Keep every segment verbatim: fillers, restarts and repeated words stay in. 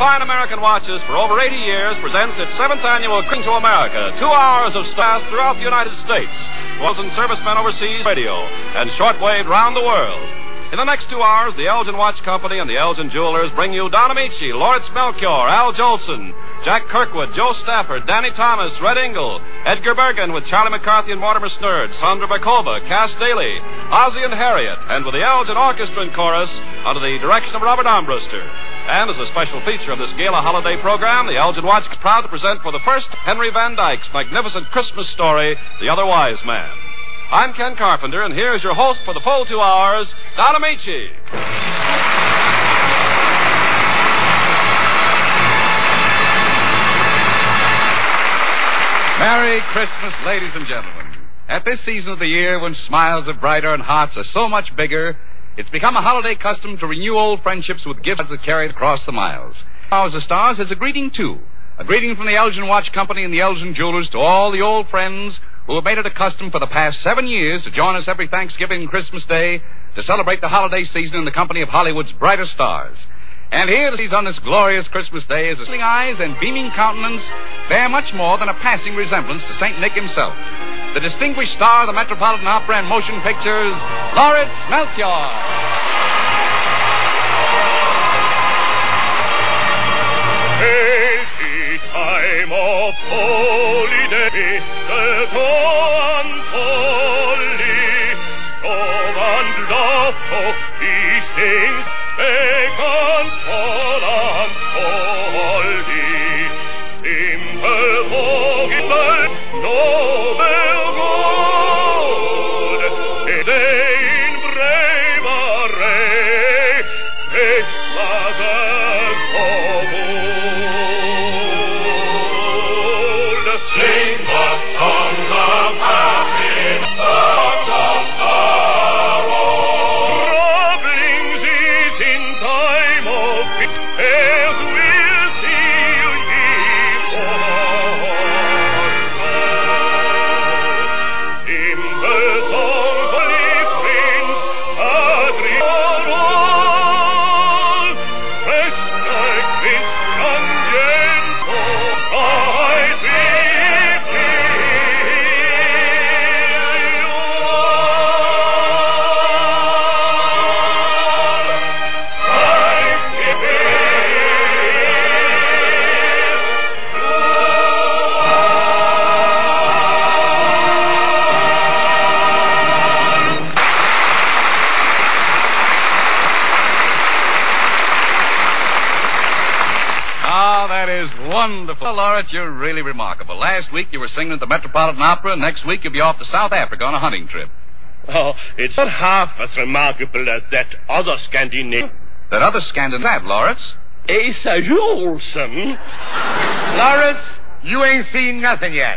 Fine American Watches for over eighty years presents its seventh annual Cruising to America. Two hours of stars throughout the United States. Thousand servicemen overseas radio and shortwave round the world. In the next two hours, the Elgin Watch Company and the Elgin Jewelers bring you Don Amici, Lawrence Melchior, Al Jolson, Jack Kirkwood, Joe Stafford, Danny Thomas, Red Engel, Edgar Bergen with Charlie McCarthy and Mortimer Snurd, Sandra Bacova, Cass Daly, Ozzie and Harriet, and with the Elgin Orchestra and Chorus under the direction of Robert Armbruster. And as a special feature of this gala holiday program, the Elgin Watch is proud to present for the first Henry Van Dyke's magnificent Christmas story, The Other Wise Man. I'm Ken Carpenter, and here's your host for the full two hours, Don Amici. Merry Christmas, ladies and gentlemen. At this season of the year, when smiles are brighter and hearts are so much bigger, it's become a holiday custom to renew old friendships with gifts that carry across the miles. Hours of Stars is a greeting, too. A greeting from the Elgin Watch Company and the Elgin Jewelers to all the old friends who have made it a custom for the past seven years to join us every Thanksgiving and Christmas Day to celebrate the holiday season in the company of Hollywood's brightest stars. And here to seize on this glorious Christmas Day is his smiling eyes and beaming countenance bear much more than a passing resemblance to Saint Nick himself. The distinguished star of the Metropolitan Opera and Motion Pictures, Lawrence Melchior. Hazy time of holiday, the dawn holy, love and love, oh, these things make and fall and holy. Simple vocal, noble good, a day in brave array, Christmas as of old. Sing the songs of happiness, songs of sorrow. Troublings is in time of peace, as we'll see you before. In the songs of friends, agree on all, rest like this young gentle, I speak to you all. Ah, that is wonderful. Well, Lawrence, you're really remarkable. Last week you were singing at the Metropolitan Opera, and next week you'll be off to South Africa on a hunting trip. Oh, it's not half as remarkable as that other Scandinavian. That other Scandinavian, Lawrence? Asa Jolson. Lawrence, you ain't seen nothing yet.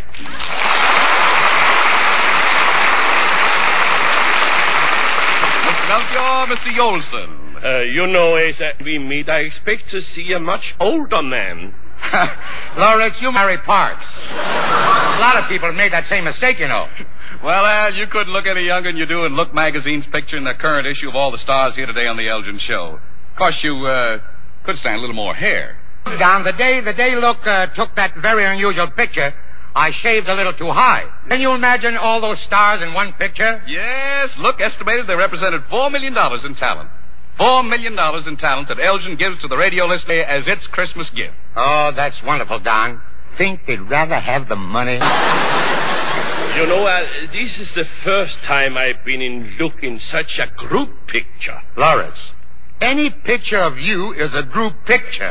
Mister Melchior, Mister Jolson. Uh, you know, Asa, we meet, I expect to see a much older man. Lawrence, you marry Parks. A lot of people have made that same mistake, you know. Well, Al, you couldn't look any younger than you do in Look Magazine's picture in the current issue of All the Stars here today on the Elgin Show. Of course, you uh, could stand a little more hair. Don, the day the day Look uh, took that very unusual picture, I shaved a little too high. Can you imagine all those stars in one picture? Yes, Look estimated they represented four million dollars in talent. Four million dollars in talent that Elgin gives to the radio listener as its Christmas gift. Oh, that's wonderful, Don. Think they'd rather have the money. You know, uh, this is the first time I've been in Look in such a group picture. Lawrence, any picture of you is a group picture.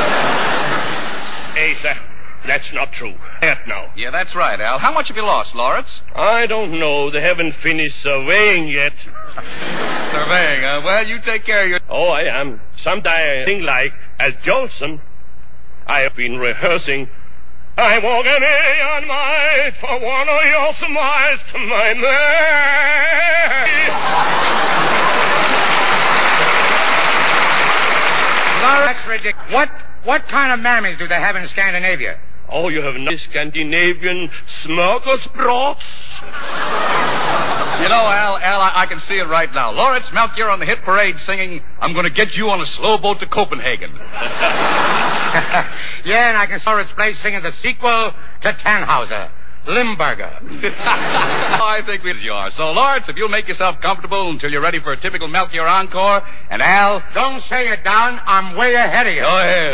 Asa, that's not true. That now. Yeah, that's right, Al. How much have you lost, Lawrence? I don't know. They haven't finished surveying yet. Surveying, uh, well, you take care of your... Oh, I am. Sometimes I think like Al Jolson. I have been rehearsing. I walk an aeon mile for one of your smiles to my man. Lawrence, that's ridiculous. What, what kind of mammies do they have in Scandinavia? Oh, you have no Scandinavian smorgasbords? You know, Al, Al, I, I can see it right now. Lawrence Melchior on the hit parade singing, I'm going to get you on a slow boat to Copenhagen. Yeah, and I can saw its place singing the sequel to Tannhauser, Limburger. I think we are. So, Lawrence, if you'll make yourself comfortable until you're ready for a typical Melchior encore, and Al... Don't say it, Don. I'm way ahead of you. Go ahead.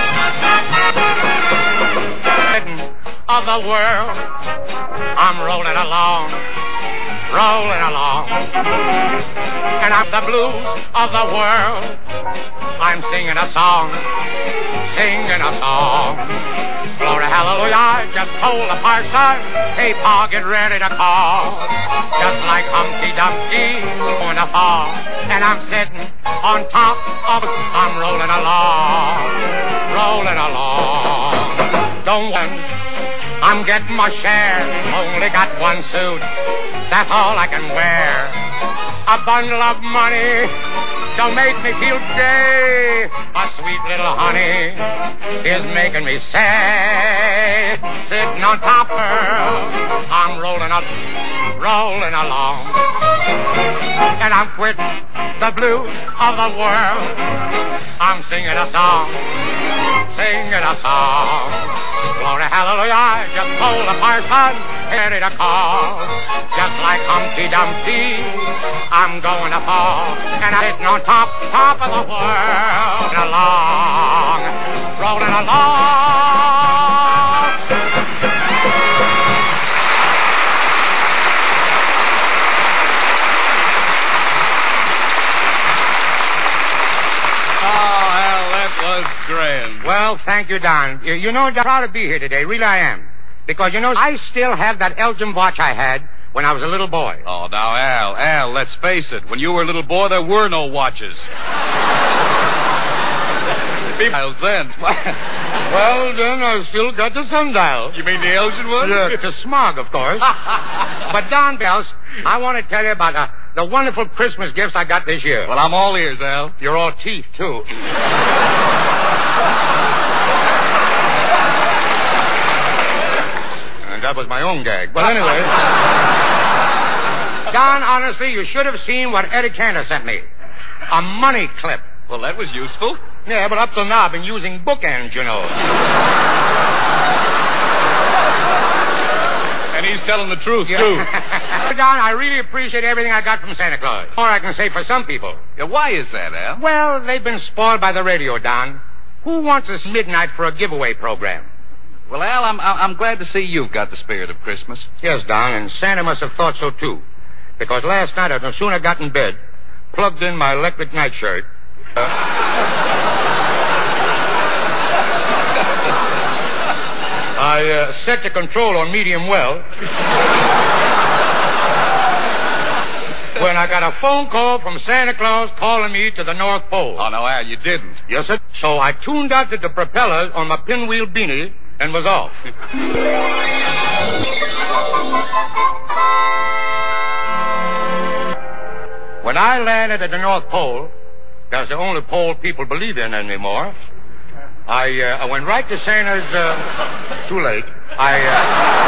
Of the world, I'm rolling along, rolling along. And I'm the blues of the world. I'm singing a song, singing a song. Glory, hallelujah, I just told the parson, hey, Pa, get ready to call. Just like Humpty Dumpty, going to fall. And I'm sitting on top of, I'm rolling along, rolling along. Don't want, I'm getting my share, only got one suit, that's all I can wear. A bundle of money, don't make me feel gay. A sweet little honey is making me sad. Sitting on top of her, I'm rolling up, rolling along. And I'm quitting the blues of the world. I'm singing a song, singing a song. Glory, hallelujah, I just told the parson, ready to call. Just like Humpty Dumpty, I'm going to fall. And I'm sitting on top, top of the world. Along, rolling along. Grand. Well, thank you, Don. You, you know, I'm proud to be here today. Really, I am. Because, you know, I still have that Elgin watch I had when I was a little boy. Oh, now, Al, Al, let's face it. When you were a little boy, there were no watches. Miles then. Well, then, I still got the sundial. You mean the Elgin one? Yeah, the smog, of course. But, Don Bells, I want to tell you about uh, the wonderful Christmas gifts I got this year. Well, I'm all ears, Al. You're all teeth, too. And that was my own gag. But anyway. Don, honestly, you should have seen what Eddie Cantor sent me. A money clip. Well, that was useful. Yeah, but up till now I've been using bookends, you know. And he's telling the truth, Yeah. too. Don, I really appreciate everything I got from Santa Claus. Or I can say for some people. Yeah, why is that, Al? Well, they've been spoiled by the radio, Don. Who wants us midnight for a giveaway program? Well, Al, I'm, I'm glad to see you've got the spirit of Christmas. Yes, Don, and Santa must have thought so, too. Because last night, I no sooner got in bed, plugged in my electric nightshirt. Uh, I uh, set the control on medium well. When I got a phone call from Santa Claus calling me to the North Pole. Oh, no, Al, you didn't. Yes, sir. So I tuned out to the propellers on my pinwheel beanie and was off. When I landed at the North Pole, that's the only pole people believe in anymore. I uh, I went right to Santa's. Uh, too late. I. Uh,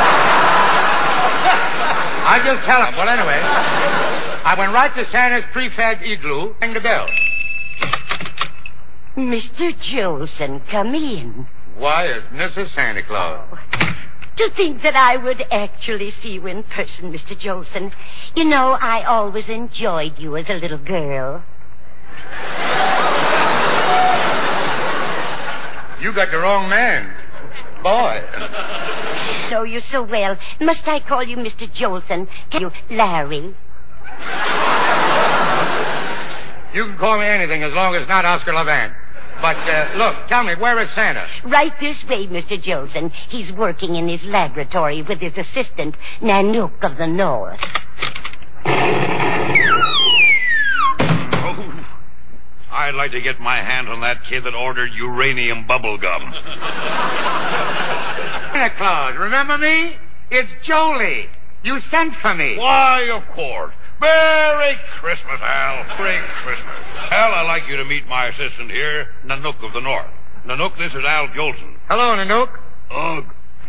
I just tell him. Well, anyway, I went right to Santa's prefab igloo, rang the bell. Mister Jolson, come in. Why, it's Missus Santa Claus. To think that I would actually see you in person, Mister Jolson. You know, I always enjoyed you as a little girl. You got the wrong man. Boy. Know you so well. Must I call you Mister Jolson? Can you Larry? You can call me anything as long as it's not Oscar Levant. But, uh, look, tell me, where is Santa? Right this way, Mister Jolson. He's working in his laboratory with his assistant, Nanook of the North. Oh, I'd like to get my hand on that kid that ordered uranium bubble gum. Santa Claus, remember me? It's Jolie. You sent for me. Why, of course. Merry Christmas, Al. Merry Christmas. Al, I'd like you to meet my assistant here, Nanook of the North. Nanook, this is Al Jolson. Hello, Nanook. Ugh.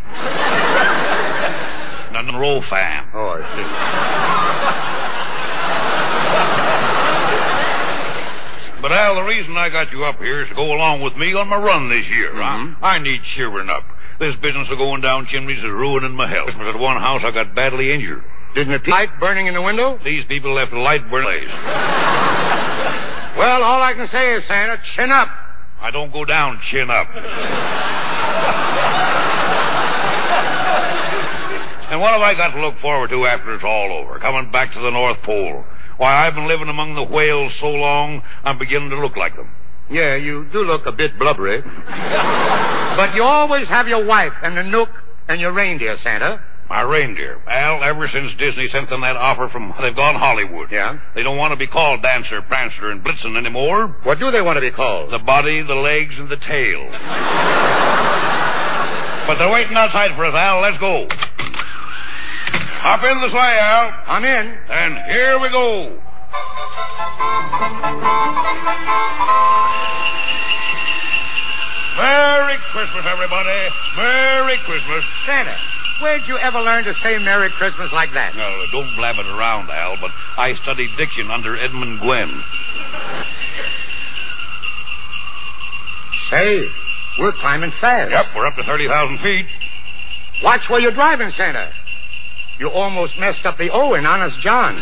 Monroe fan. Oh, I see. But, Al, the reason I got you up here is to go along with me on my run this year. Mm-hmm. Huh? I need cheering up. This business of going down chimneys is ruining my health. At one house, I got badly injured. Didn't the light burning in the window? These people left the light burning. Well, all I can say is, Santa, chin up. I don't go down chin up. And what have I got to look forward to after it's all over? Coming back to the North Pole. Why, I've been living among the whales so long, I'm beginning to look like them. Yeah, you do look a bit blubbery. But you always have your wife and the Nook and your reindeer, Santa. My reindeer. Al, ever since Disney sent them that offer from they've gone Hollywood. Yeah? They don't want to be called Dancer, Prancer, and Blitzen anymore. What do they want to be called? The body, the legs, and the tail. But they're waiting outside for us, Al. Let's go. Hop in the sleigh, Al. I'm in. And here we go. Merry Christmas, everybody. Merry Christmas. Santa, where'd you ever learn to say Merry Christmas like that? No, don't blab it around, Al, but I studied diction under Edmund Gwenn. Say, we're climbing fast. Yep, we're up to thirty thousand feet. Watch where you're driving, Santa. You almost messed up the O in Honest John.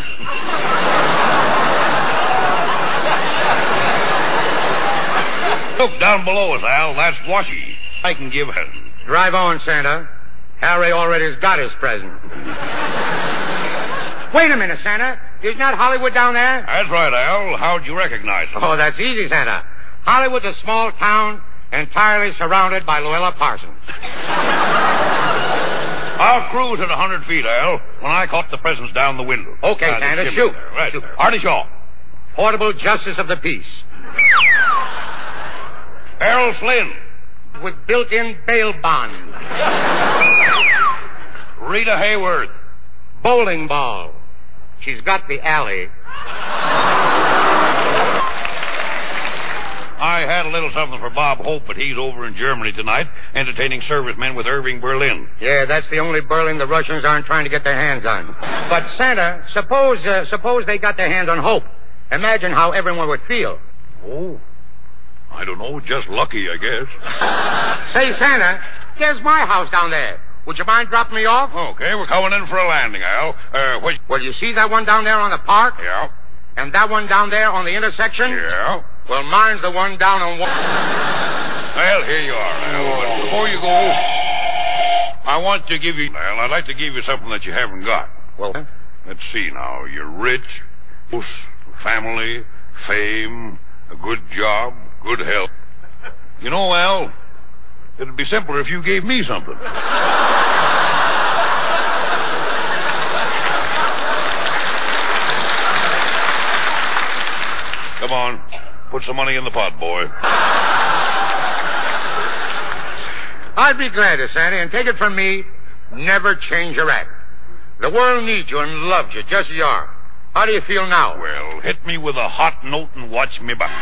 Look down below us, Al. That's Washy. I can give her. Drive on, Santa. Harry already's got his present. Wait a minute, Santa. Isn't that Hollywood down there? That's right, Al. How'd you recognize it? Oh, that's easy, Santa. Hollywood's a small town entirely surrounded by Luella Parsons. I'll cruise at a hundred feet, Al, when I caught the presents down the window. Okay, uh, Santa, the shoot. There. Right. shoot. Artie Shaw. Portable Justice of the Peace. Errol Flynn. With built-in bail bond. Rita Hayworth. Bowling ball. She's got the alley. I had a little something for Bob Hope, but he's over in Germany tonight, entertaining servicemen with Irving Berlin. Yeah, that's the only Berlin the Russians aren't trying to get their hands on. But, Santa, suppose uh, suppose they got their hands on Hope. Imagine how everyone would feel. Oh, I don't know, just lucky, I guess. Say, Santa, there's my house down there. Would you mind dropping me off? Okay, we're coming in for a landing, Al. Uh, which... Well, you see that one down there on the park? Yeah. And that one down there on the intersection? Yeah. Well, mine's the one down on one... Well, here you are, Al. But before you go, I want to give you... Al, I'd like to give you something that you haven't got. Well, let's see now. You're rich, family, fame, a good job, good health. You know, Al, it'd be simpler if you gave me something. Come on. Put some money in the pot, boy. I'd be glad to, Santa, and take it from me, never change your act. The world needs you and loves you just as you are. How do you feel now? Well, hit me with a hot note and watch me back.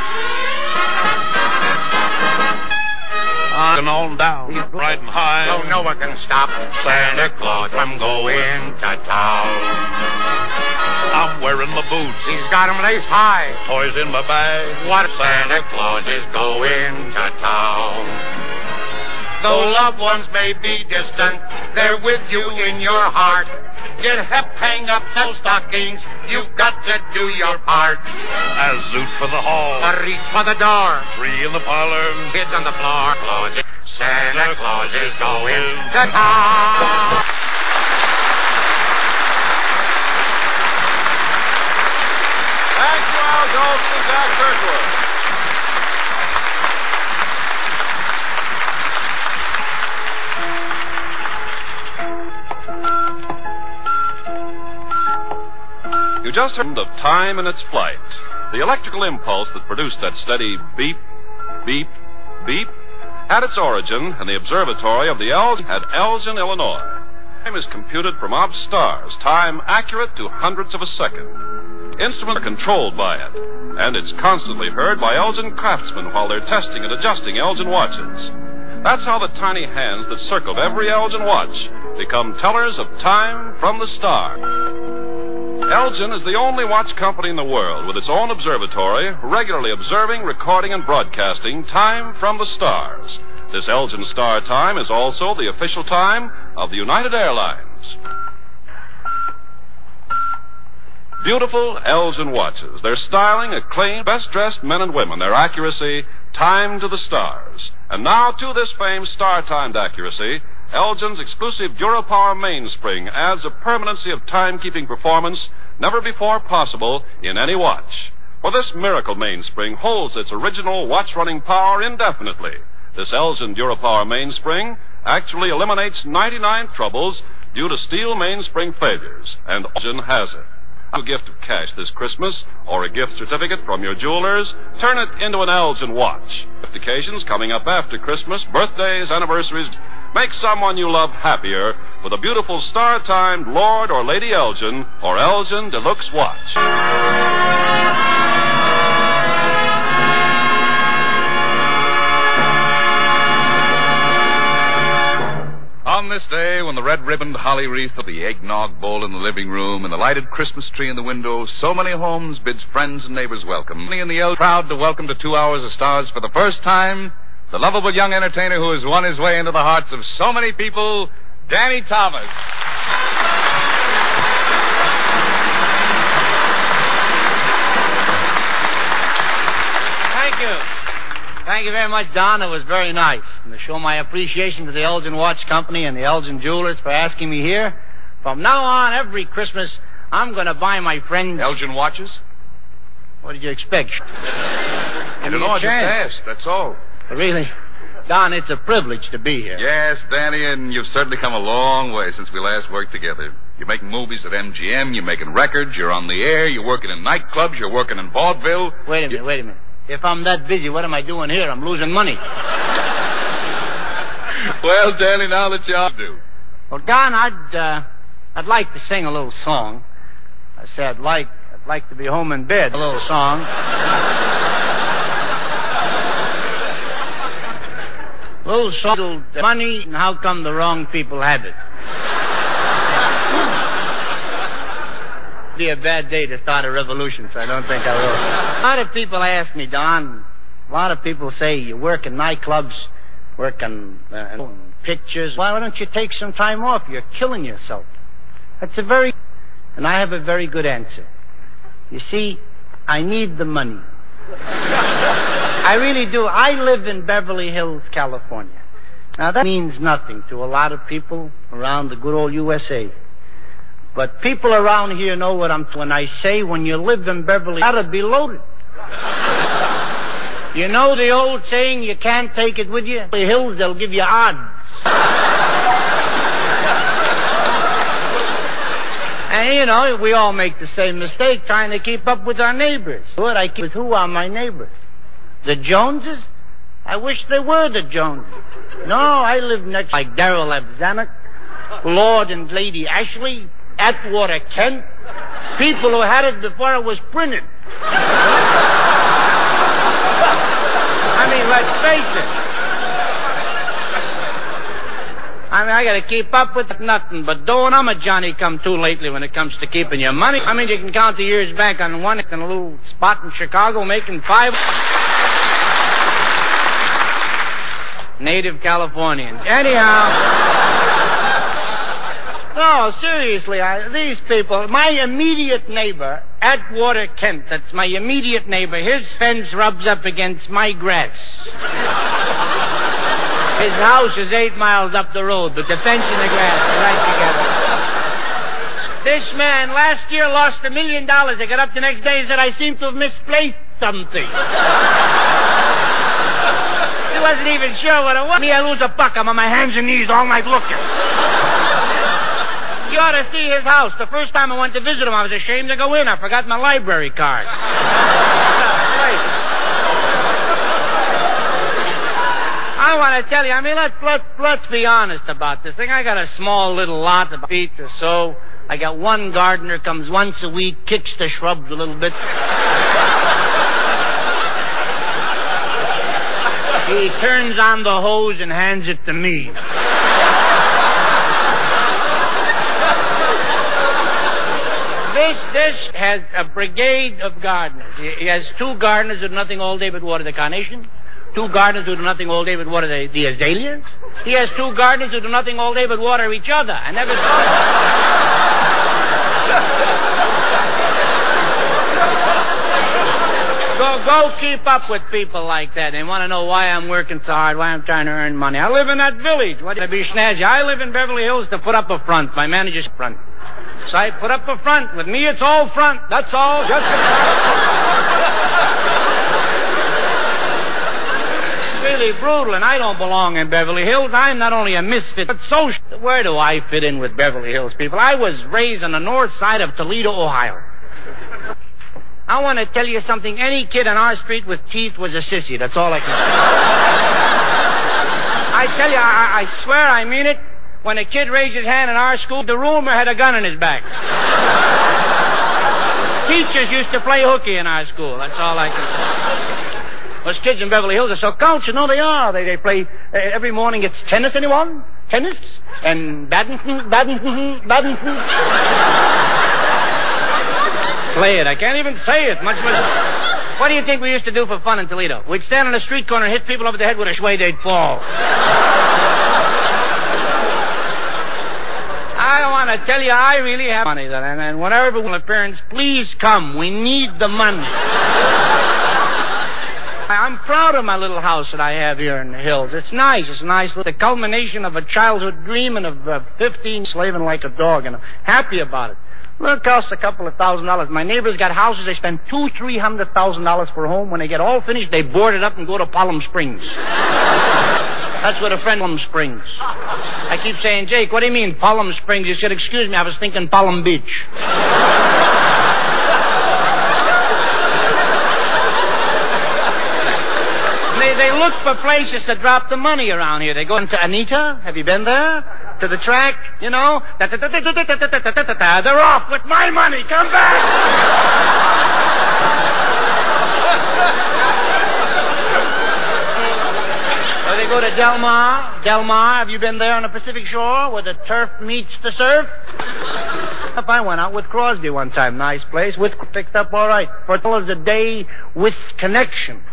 On on down, riding high. So no one can stop Santa Claus from going to town. I'm wearing my boots. He's got 'em laced high. Toys in my bag. What Santa Claus is going to town. Though loved ones may be distant, they're with you in your heart. Get hep, hang up those stockings. You've got to do your part. A zoot for the hall. A reach for the door. Three in the parlor. Kids on the floor. Claus, Santa Claus is going to town. Thank you, Al Jolson and Jack Kirkwood. You just heard of time and its flight. The electrical impulse that produced that steady beep, beep, beep had its origin in the observatory of the Elgin at Elgin, Illinois. Time is computed from odd stars, time accurate to hundredths of a second. Instruments are controlled by it, and it's constantly heard by Elgin craftsmen while they're testing and adjusting Elgin watches. That's how the tiny hands that circled every Elgin watch become tellers of time from the stars. Elgin is the only watch company in the world with its own observatory, regularly observing, recording, and broadcasting time from the stars. This Elgin Star Time is also the official time of the United Airlines. Beautiful Elgin watches. Their styling, acclaimed, best-dressed men and women. Their accuracy, timed to the stars. And now to this famed star-timed accuracy, Elgin's exclusive DuraPower mainspring adds a permanency of timekeeping performance never before possible in any watch. For this miracle mainspring holds its original watch-running power indefinitely. This Elgin DuraPower mainspring actually eliminates ninety-nine troubles due to steel mainspring failures, and Elgin has it. A gift of cash this Christmas or a gift certificate from your jewelers, turn it into an Elgin watch. Occasions coming up after Christmas, birthdays, anniversaries, make someone you love happier with a beautiful star-timed Lord or Lady Elgin or Elgin Deluxe watch. On this day, when the red-ribboned holly wreath of the eggnog bowl in the living room and the lighted Christmas tree in the window, so many homes bids friends and neighbors welcome. Many in the L proud to welcome to Two Hours of Stars for the first time, the lovable young entertainer who has won his way into the hearts of so many people, Danny Thomas. Thank you. Thank you very much, Don. It was very nice. And to show my appreciation to the Elgin Watch Company and the Elgin Jewelers for asking me here, from now on, every Christmas, I'm going to buy my friend... Elgin watches? What did you expect? I don't know. I just asked. That's all. Really? Don, it's a privilege to be here. Yes, Danny, and you've certainly come a long way since we last worked together. You're making movies at M G M, you're making records, you're on the air, you're working in nightclubs, you're working in vaudeville. Wait a minute, you... wait a minute. If I'm that busy, what am I doing here? I'm losing money. Well, Danny, now that you ought to do. Well, Don, I'd, uh, I'd like to sing a little song. I said I'd like, I'd like to be home in bed. A little song. Little song, money, and how come the wrong people have it? Be a bad day to start a revolution, so I don't think I will. A lot of people ask me, Don, a lot of people say you work in nightclubs, work in uh, pictures. Why don't you take some time off? You're killing yourself. That's a very... And I have a very good answer. You see, I need the money. I really do. I live in Beverly Hills, California. Now, that means nothing to a lot of people around the good old U S A. But people around here know what I'm... When I say when you live in Beverly, you gotta be loaded. You know the old saying, you can't take it with you? The hills, they'll give you odds. And, you know, we all make the same mistake trying to keep up with our neighbors. What I keep with who are my neighbors? The Joneses? I wish they were the Joneses. No, I live next like Darrell Abzanek, Lord and Lady Ashley, Atwater Kent, people who had it before it was printed. I mean, let's face it. I mean, I gotta keep up with nothing but doing. I'm a Johnny-come-to lately when it comes to keeping your money. I mean, you can count the years back on one in a little spot in Chicago making five. Native Californians. Anyhow... No, seriously, I, these people, my immediate neighbor, Atwater Kent, that's my immediate neighbor, his fence rubs up against my grass. His house is eight miles up the road, but the fence and the grass are right together. This man last year lost a million dollars. I got up the next day and said, I seem to have misplaced something. He wasn't even sure what it was. Me, I lose a buck. I'm on my hands and knees all night looking. You ought to see his house. The first time I went to visit him, I was ashamed to go in. I forgot my library card. I want to tell you, I mean, let's, let's, let's be honest about this thing. I got a small little lot, about feet or so. I got one gardener, comes once a week, kicks the shrubs a little bit. He turns on the hose and hands it to me. this this has a brigade of gardeners. He, he has two gardeners who do nothing all day but water the carnation. Two gardeners who do nothing all day but water the, the azaleas. He has two gardeners who do nothing all day but water each other. I never Go, go keep up with people like that. They want to know why I'm working so hard, why I'm trying to earn money. I live in that village. What to be snazzy? I live in Beverly Hills to put up a front. My manager's front. So I put up a front. With me, it's all front. That's all. Just a It's really brutal, and I don't belong in Beverly Hills. I'm not only a misfit, but social. Where do I fit in with Beverly Hills people? I was raised on the north side of Toledo, Ohio. I want to tell you something. Any kid on our street with teeth was a sissy. That's all I can say. I tell you, I, I swear I mean it. When a kid raised his hand in our school, the roomer had a gun in his back. Teachers used to play hooky in our school. That's all I can say. Those kids in Beverly Hills are so cultured. No, they are. They, they play uh, every morning. It's tennis, anyone? Tennis? And badminton, badminton, badminton. Play it. I can't even say it. Much more. What do you think we used to do for fun in Toledo? We'd stand on a street corner and hit people over the head with a way they'd fall. I want to tell you, I really have money. And, and whenever will appearance, please come. We need the money. I'm proud of my little house that I have here in the hills. It's nice. It's nice. The culmination of a childhood dream and of uh, fifteen slaving like a dog, and I'm happy about it. Well, it costs a couple of thousand dollars. My neighbors got houses. They spend two, three hundred thousand dollars for a home. When they get all finished, they board it up and go to Palm Springs. That's what a friend Palm Springs. I keep saying, Jake, what do you mean Palm Springs? He said, excuse me, I was thinking Palm Beach. they, they look for places to drop the money around here. They go into Anita. Have you been there? To the track, you know. They're off with my money. Come back. Or they go to Del Mar. Del Mar, have you been there on the Pacific Shore where the turf meets the surf? Up, I went out with Crosby one time. Nice place. With picked up all right. For it was a day with connection.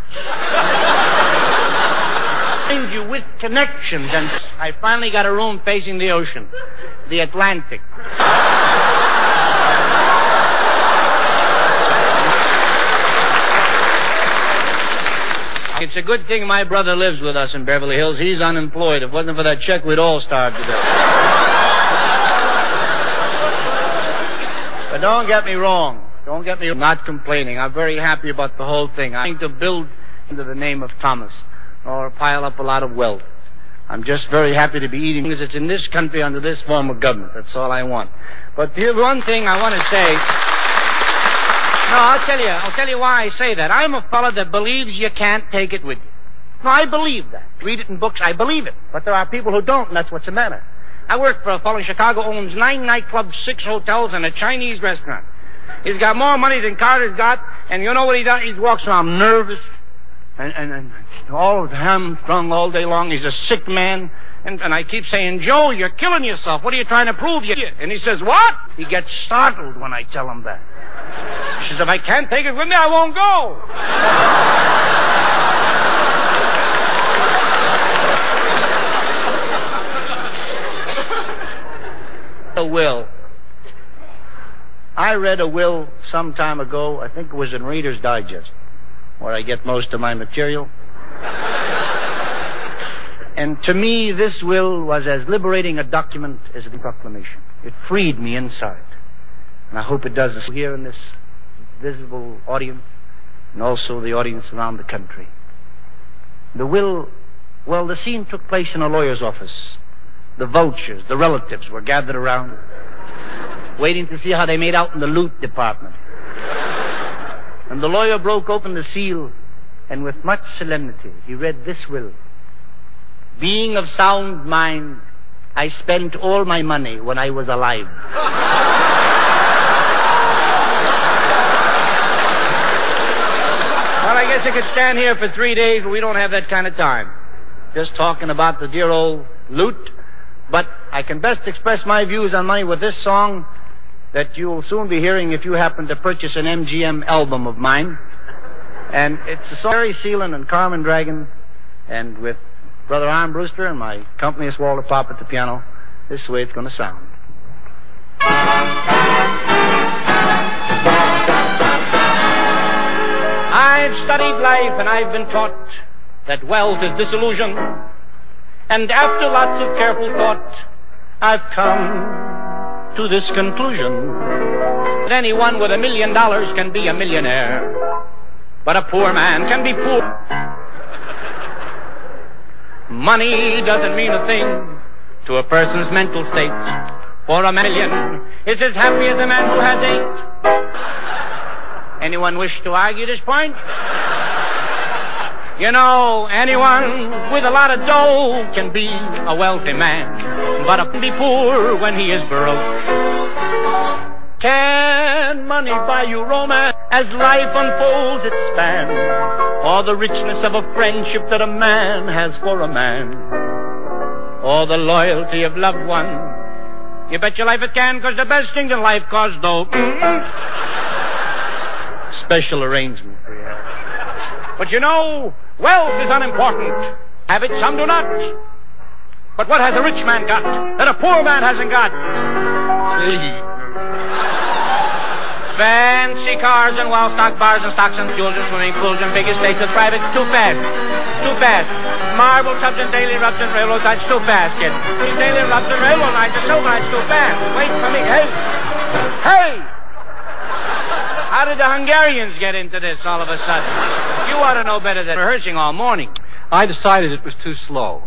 You with connections, and I finally got a room facing the ocean, the Atlantic. It's a good thing my brother lives with us in Beverly Hills. He's unemployed. If it wasn't for that check, we'd all starve to death. But don't get me wrong. Don't get me wrong. I'm not complaining. I'm very happy about the whole thing. I'm trying to build into the name of Thomas, or pile up a lot of wealth. I'm just very happy to be eating because it's in this country under this form of government. That's all I want. But here's one thing I want to say. No, I'll tell you. I'll tell you why I say that. I'm a fellow that believes you can't take it with you. No, I believe that. Read it in books. I believe it. But there are people who don't, and that's what's the matter. I work for a fellow in Chicago who owns nine nightclubs, six hotels, and a Chinese restaurant. He's got more money than Carter's got, and you know what he does? He walks around nervous. And, and, and all hamstrung all day long. He's a sick man. And, and I keep saying, Joe, you're killing yourself. What are you trying to prove? You? And he says, what? He gets startled when I tell him that. He says, if I can't take it with me, I won't go. A will. I read a will some time ago. I think it was in Reader's Digest, where I get most of my material. And to me, this will was as liberating a document as the proclamation. It freed me inside. And I hope it does this here in this visible audience, and also the audience around the country. The will, well, the scene took place in a lawyer's office. The vultures, the relatives, were gathered around, waiting to see how they made out in the loot department. And the lawyer broke open the seal, and with much solemnity, he read this will. Being of sound mind, I spent all my money when I was alive. Well, I guess I could stand here for three days, but we don't have that kind of time. Just talking about the dear old loot. But I can best express my views on money with this song. that you'll soon be hearing if you happen to purchase an M G M album of mine. And it's a song Gary Seelan and Carmen Dragon, and with Brother Arm Brewster and my accompanist Walter Pop at the piano. This is the way it's going to sound. I've studied life and I've been taught that wealth is disillusion. And after lots of careful thought, I've come to this conclusion that anyone with a million dollars can be a millionaire, but a poor man can be poor. Money doesn't mean a thing to a person's mental state, for a million is as happy as a man who has eight. Anyone wish to argue this point? You know, anyone with a lot of dough can be a wealthy man, but can be poor when he is broke. Can money buy you romance as life unfolds its span, or the richness of a friendship that a man has for a man, or the loyalty of loved ones? You bet your life it can, because the best things in life cost dough. Special arrangement for you. But you know, wealth is unimportant. Have it, some do not. But what has a rich man got that a poor man hasn't got? Fancy cars and well-stocked bars and stocks and jewels and swimming pools and big estates and private. Too fast. Too fast. Marble tubs and daily rubs and railroad nights. Too fast, kid. These daily rubs and railroad nights and so nights. Too fast. Wait for me. Hey. Hey! How did the Hungarians get into this all of a sudden? You ought to know better than rehearsing all morning. I decided it was too slow.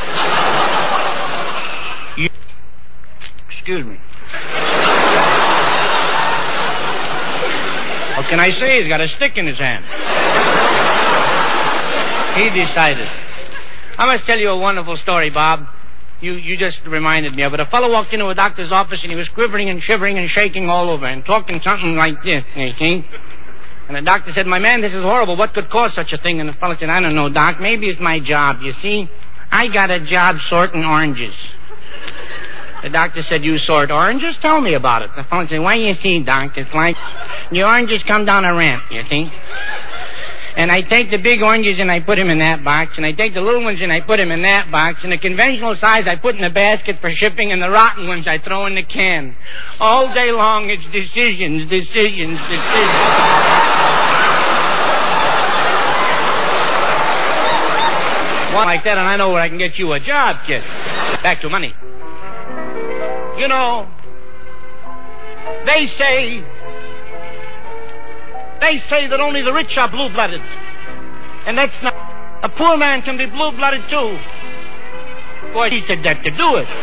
You... Excuse me. What can I say? He's got a stick in his hand. He decided. I must tell you a wonderful story, Bob. You you just reminded me of it. A fellow walked into a doctor's office and he was quivering and shivering and shaking all over and talking something like this, you see? And the doctor said, "My man, this is horrible. What could cause such a thing?" And the fellow said, "I don't know, Doc. Maybe it's my job. You see, I got a job sorting oranges." The doctor said, "You sort oranges? Tell me about it." The fellow said, "Why, you see, Doc, it's like the oranges come down a ramp, you see? And I take the big oranges and I put them in that box, and I take the little ones and I put them in that box, and the conventional size I put in a basket for shipping, and the rotten ones I throw in the can. All day long it's decisions, decisions, decisions." One like that, and I know where I can get you a job, kid. Back to money. You know, they say, they say that only the rich are blue-blooded. And that's not, a poor man can be blue-blooded too. Boy, he said that to do it.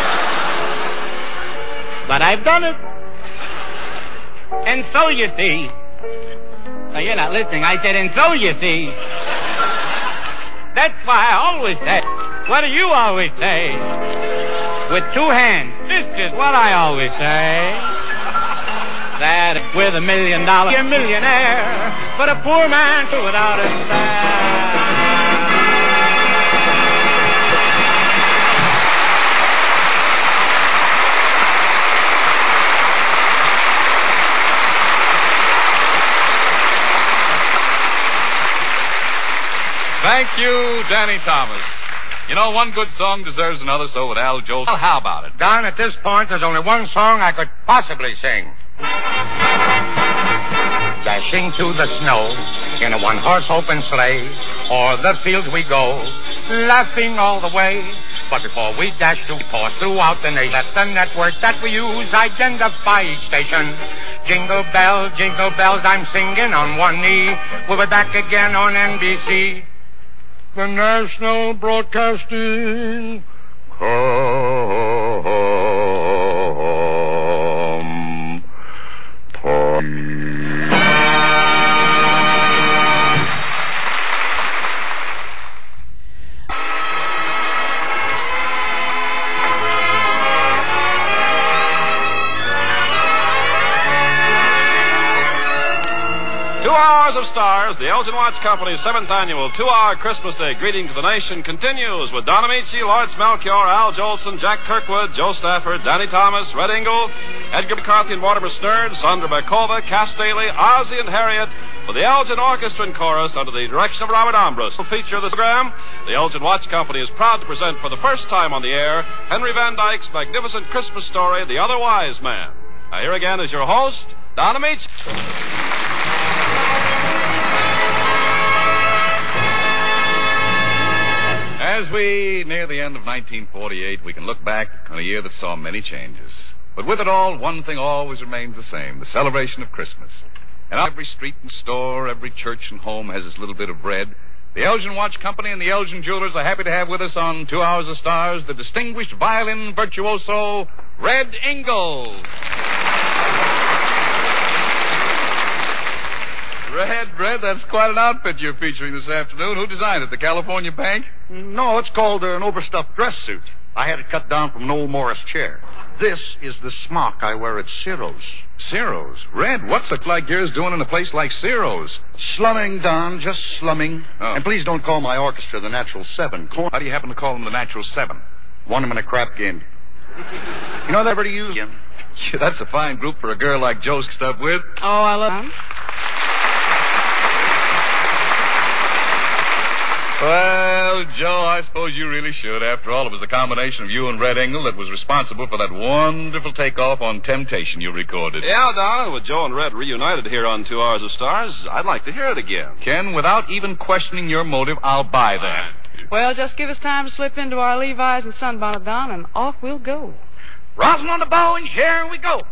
But I've done it. And so you see. Now, you're not listening. I said, and so you see. That's why I always say, what do you always say? With two hands. This is what I always say. That with a million dollars, you're a millionaire, but a poor man too without a cent. Thank you, Danny Thomas. You know, one good song deserves another, so with Al Jolson. Well, how about it? Don, at this point, there's only one song I could possibly sing. Dashing through the snow in a one-horse open sleigh, o'er the fields we go, laughing all the way. But before we dash to pause throughout the nation, let the network that we use identify each station. Jingle bells, jingle bells, I'm singing on one knee. We'll be back again on N B C. The National Broadcasting Company. Two hours Hours of Stars, the Elgin Watch Company's seventh annual two-hour Christmas Day greeting to the nation continues with Don Amici, Lawrence Melchior, Al Jolson, Jack Kirkwood, Joe Stafford, Danny Thomas, Red Engel, Edgar McCarthy and Mortimer Snerd, Sandra Bakova, Cass Daly, Ozzie and Harriet, with the Elgin Orchestra and Chorus under the direction of Robert Ambrose. The feature of this program, the Elgin Watch Company is proud to present for the first time on the air Henry Van Dyke's magnificent Christmas story, The Other Wise Man. Now, here again is your host, Don Amici. As we near the end of nineteen forty-eight, we can look back on a year that saw many changes. But with it all, one thing always remains the same, the celebration of Christmas. And every street and store, every church and home has its little bit of bread. The Elgin Watch Company and the Elgin Jewelers are happy to have with us on Two Hours of Stars the distinguished violin virtuoso, Red Engel. Red, Red, that's quite an outfit you're featuring this afternoon. Who designed it, the California Bank? No, it's called uh, an overstuffed dress suit. I had it cut down from an old Morris chair. This is the smock I wear at Ciro's. Ciro's? Red, what's the like yours doing in a place like Ciro's? Slumming, Don, just slumming. Oh. And please don't call my orchestra the Natural Seven. Call... How do you happen to call them the Natural Seven? Won them in a crap game. You know they ever use them? Yeah, that's a fine group for a girl like Joe stuck with. Oh, I love them. Well, Joe, I suppose you really should. After all, it was the combination of you and Red Engel that was responsible for that wonderful takeoff on Temptation you recorded. Yeah, Don, with Joe and Red reunited here on Two Hours of Stars, I'd like to hear it again. Ken, without even questioning your motive, I'll buy that. Well, just give us time to slip into our Levi's and sunbonnet, Don, and off we'll go. Rosin on the bow, and here we go.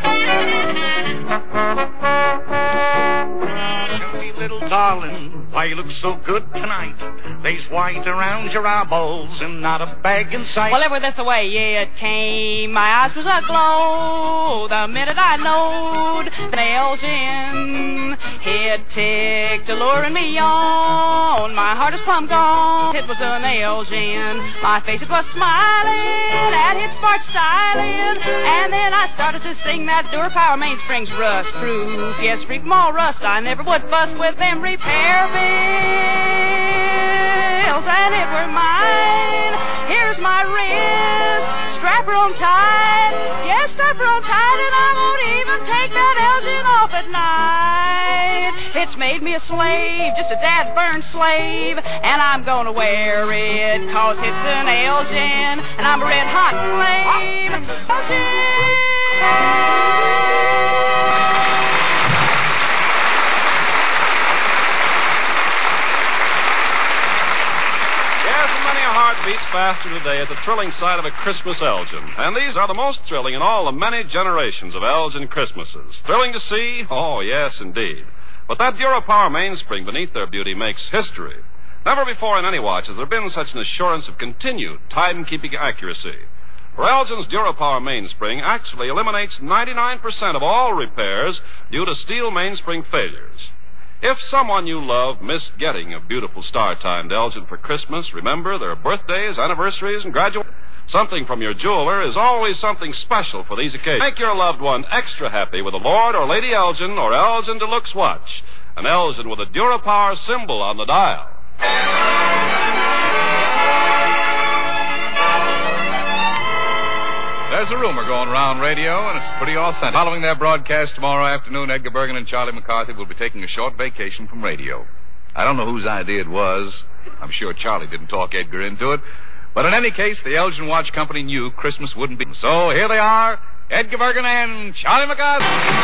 Sweet little darling, why you look so good tonight? There's white around your eyeballs and not a bag in sight. Well, ever this way it came. My eyes was aglow the minute I knowed the nails in. It ticked, alluring me on. My heart is plumb gone. It was a nails in. My face it was smiling and it sparked styling. And then I started to sing that Dura Power Mainsprings rust proof. Yes, freak 'em all rust. I never would fuss with them repair bills. And it were mine. Here's my wrist. Strap her on tight. Yes, strap her on tight. And I won't even take that Elgin off at night. It's made me a slave, just a dad burned slave. And I'm gonna wear it, cause it's an Elgin. And I'm a red hot flame. Elgin! Yes, and many a heart beats faster today at the thrilling sight of a Christmas Elgin. And these are the most thrilling in all the many generations of Elgin Christmases. Thrilling to see? Oh, yes, indeed. But that Dura Power mainspring beneath their beauty makes history. Never before in any watch has there been such an assurance of continued time-keeping accuracy. For Elgin's Dura Power mainspring actually eliminates ninety-nine percent of all repairs due to steel mainspring failures. If someone you love missed getting a beautiful star-timed Elgin for Christmas, remember there are birthdays, anniversaries, and graduations. Something from your jeweler is always something special for these occasions. Make your loved one extra happy with a Lord or Lady Elgin or Elgin Deluxe watch. An Elgin with a Dura Power symbol on the dial. There's a rumor going around radio, and it's pretty authentic. Following their broadcast tomorrow afternoon, Edgar Bergen and Charlie McCarthy will be taking a short vacation from radio. I don't know whose idea it was. I'm sure Charlie didn't talk Edgar into it. But in any case, the Elgin Watch Company knew Christmas wouldn't be. So here they are, Edgar Bergen and Charlie McCarthy.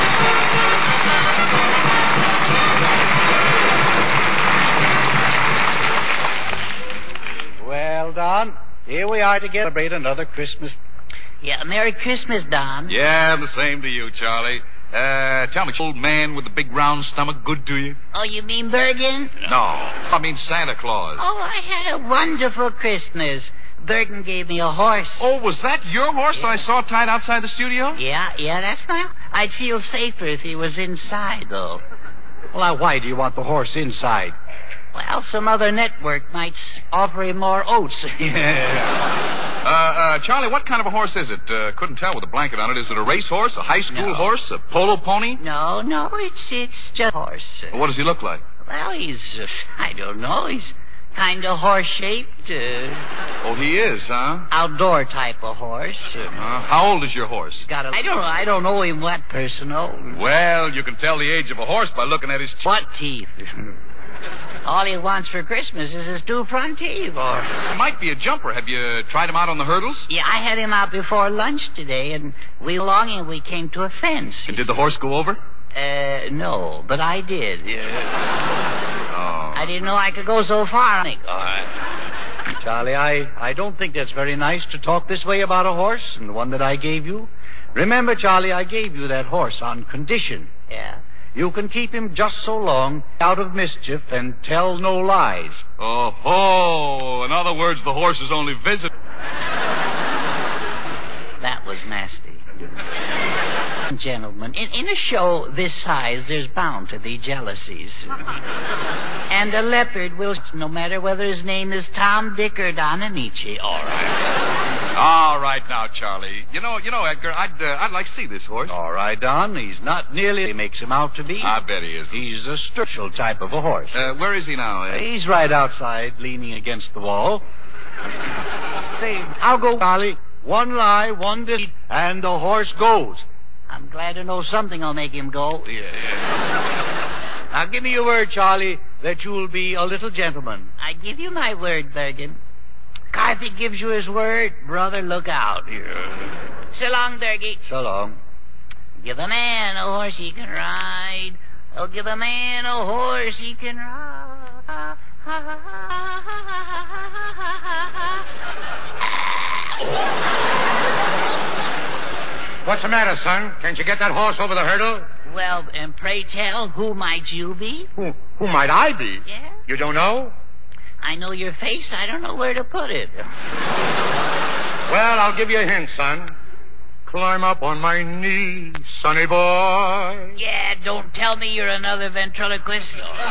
Well, Don, here we are to celebrate another Christmas. Yeah, Merry Christmas, Don. Yeah, the same to you, Charlie. Uh, tell me, old man with the big round stomach good to you? Oh, you mean Bergen? No, I mean Santa Claus. Oh, I had a wonderful Christmas. Bergen gave me a horse. Oh, was that your horse yeah. that I saw tied outside the studio? Yeah, yeah, that's not. I'd feel safer if he was inside, though. Well, now, why do you want the horse inside? Well, some other network might offer him more oats. Yeah. uh, Charlie, what kind of a horse is it? Uh, couldn't tell with a blanket on it. Is it a race horse, a high school No. horse, a polo pony? No, no, it's it's just a horse. Well, what does he look like? Well, he's, uh, I don't know, he's kind of horse-shaped. Uh, Oh, he is, huh? outdoor type of horse. Uh, Uh, how old is your horse? got a, I don't know, I don't know him what personal. Well, you can tell the age of a horse by looking at his teeth. What teeth? All he wants for Christmas is his two front teeth. Or... It might be a jumper. Have you tried him out on the hurdles? Yeah, I had him out before lunch today, and we were along and we came to a fence. And did the horse go over? Uh, no, but I did. Oh. I didn't know I could go so far. I think, all right. Charlie, I, I don't think that's very nice to talk this way about a horse and the one that I gave you. Remember, Charlie, I gave you that horse on condition. Yeah. You can keep him just so long, out of mischief, and tell no lies. Oh, ho! In other words, the horse is only visit. That was nasty. Gentlemen, in, in a show this size, there's bound to be jealousies. And a leopard will, no matter whether his name is Tom, Dick, or Donamici. All right. All right now, Charlie. You know, you know, Edgar, I'd, uh, I'd like to see this horse. All right, Don. He's not nearly he makes him out to be. I bet he is. He's a sturgill type of a horse. Uh, where is he now, Ed? He's right outside, leaning against the wall. Say, I'll go, Charlie. One lie, one deceit, and the horse goes. I'm glad to know something will make him go. Yeah, yeah. Now, give me your word, Charlie, that you'll be a little gentleman. I give you my word, Durgan. Carthy gives you his word. Brother, look out. Yeah. So long, Durgy. So long. Give a man a horse he can ride. Oh, give a man a horse he can ride. What's the matter, son? Can't you get that horse over the hurdle? Well, and pray tell, who might you be? Who, who might I be? Yeah? You don't know? I know your face. I don't know where to put it. Well, I'll give you a hint, son. Climb up on my knee, sonny boy. Yeah, don't tell me you're another ventriloquist.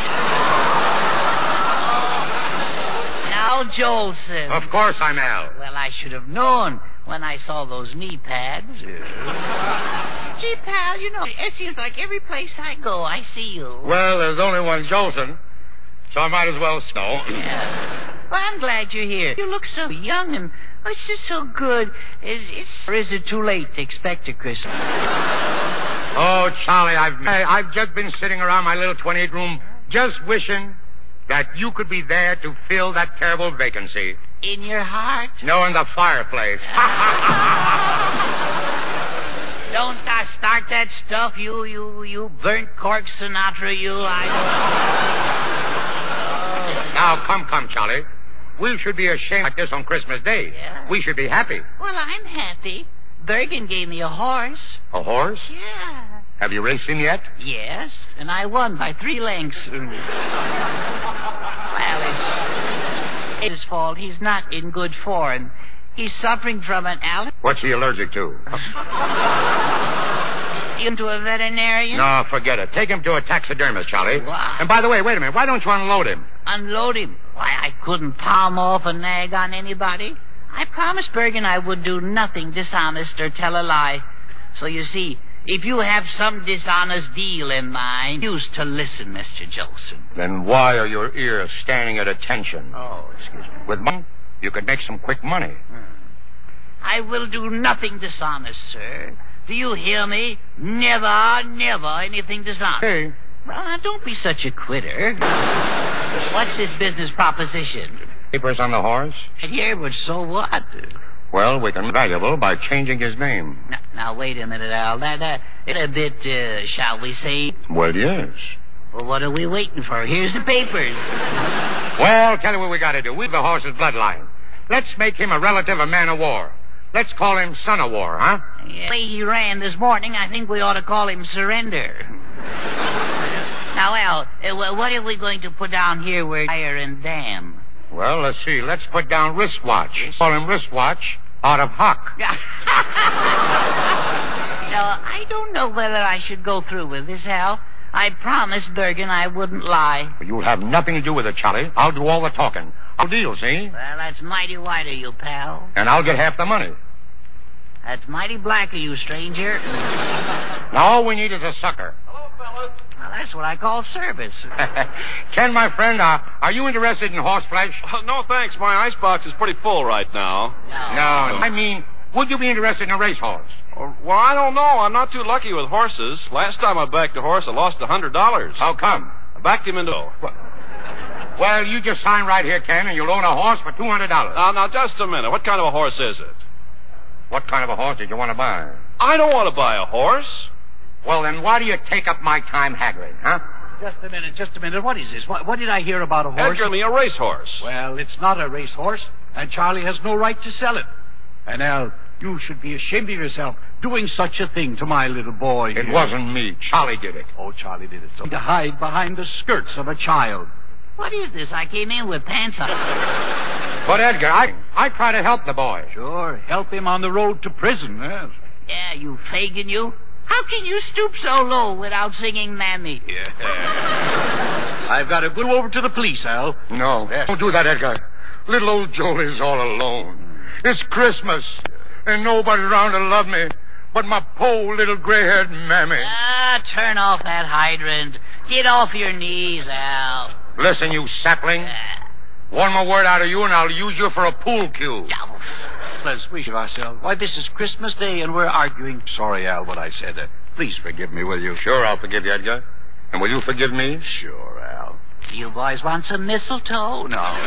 Now, Jolson. Of course I'm Al. Well, I should have known when I saw those knee pads. Gee, pal, you know, it seems like every place I go, I see you. Well, there's only one Jolson, so I might as well snow. Yeah. Well, I'm glad you're here. You look so young and oh, it's just so good. Is, it's, or is it too late to expect a Christmas? Oh, Charlie, I've I've just been sitting around my little twenty-eight room just wishing that you could be there to fill that terrible vacancy. In your heart? No, in the fireplace. Don't uh, start that stuff, you, you, you burnt cork Sinatra, you. I don't... Now, come, come, Charlie. We should be ashamed like this on Christmas Day. Yeah. We should be happy. Well, I'm happy. Bergen gave me a horse. A horse? Yeah. Have you raced him yet? Yes, and I won by three lengths. Well, it's his fault. He's not in good form. He's suffering from an allergy. What's he allergic to? Into a veterinarian? No, forget it. Take him to a taxidermist, Charlie. Wow. And by the way, wait a minute. Why don't you unload him? Unload him? Why, I couldn't palm off a nag on anybody. I promised Bergen I would do nothing dishonest or tell a lie. So you see, if you have some dishonest deal in mind, use to listen, Mister Jolson. Then why are your ears standing at attention? Oh, excuse me. With money, you could make some quick money. Hmm. I will do nothing dishonest, sir. Do you hear me? Never, never anything dishonest. Hey. Well, now, don't be such a quitter. What's this business proposition? Papers on the horse? Yeah, but so what? Well, we can be valuable by changing his name. Now, now wait a minute, Al. That, that, it's a bit, uh, shall we say... Well, yes. Well, what are we waiting for? Here's the papers. Well, tell you what we got to do. We've the horse's bloodline. Let's make him a relative, a man of war. Let's call him Son of War, huh? Yeah. The way he ran this morning, I think we ought to call him Surrender. Now, Al, uh, what are we going to put down here where fire and dam? Well, let's see. Let's put down wristwatch. Call him wristwatch out of Huck. Now, I don't know whether I should go through with this, Al. I promised Bergen I wouldn't lie. You'll have nothing to do with it, Charlie. I'll do all the talking. I'll deal, see? Well, that's mighty white of you, pal. And I'll get half the money. That's mighty black of you, stranger. Now all we need is a sucker. Hello, fellas. Well, that's what I call service. Ken, my friend, uh, are you interested in horse flesh? Uh, no, thanks. My icebox is pretty full right now. No. No, I mean, would you be interested in a racehorse? Uh, well, I don't know. I'm not too lucky with horses. Last time I backed a horse, I lost a hundred dollars. How come? I backed him into... Well, well, you just sign right here, Ken, and you'll own a horse for two hundred dollars. Now, now, just a minute. What kind of a horse is it? What kind of a horse did you want to buy? I don't want to buy a horse. Well, then why do you take up my time haggling, huh? Just a minute, just a minute. What is this? What, what did I hear about a horse? Edgar, me a racehorse. Well, it's not a racehorse, and Charlie has no right to sell it. And, Al, you should be ashamed of yourself doing such a thing to my little boy. It here. wasn't me. Charlie did it. Oh, Charlie did it. So to hide behind the skirts of a child. What is this? I came in with pants on. But, Edgar, I, I try to help the boy. Sure, help him on the road to prison, yes. Yeah, you Fagin, you. How can you stoop so low without singing Mammy? Yeah. I've got to go over to the police, Al. No, Yes. don't do that, Edgar. Little old Jolie's all alone. It's Christmas, and nobody around to love me but my poor little gray-haired mammy. Ah, turn off that hydrant. Get off your knees, Al. Listen, you sapling. One more word out of you, and I'll use you for a pool cue. Let's wish ourselves. Why, this is Christmas Day, and we're arguing. Sorry, Al, what I said. Uh, please forgive me, will you? Sure, I'll forgive you, Edgar. And will you forgive me? Sure, Al. You boys want some mistletoe?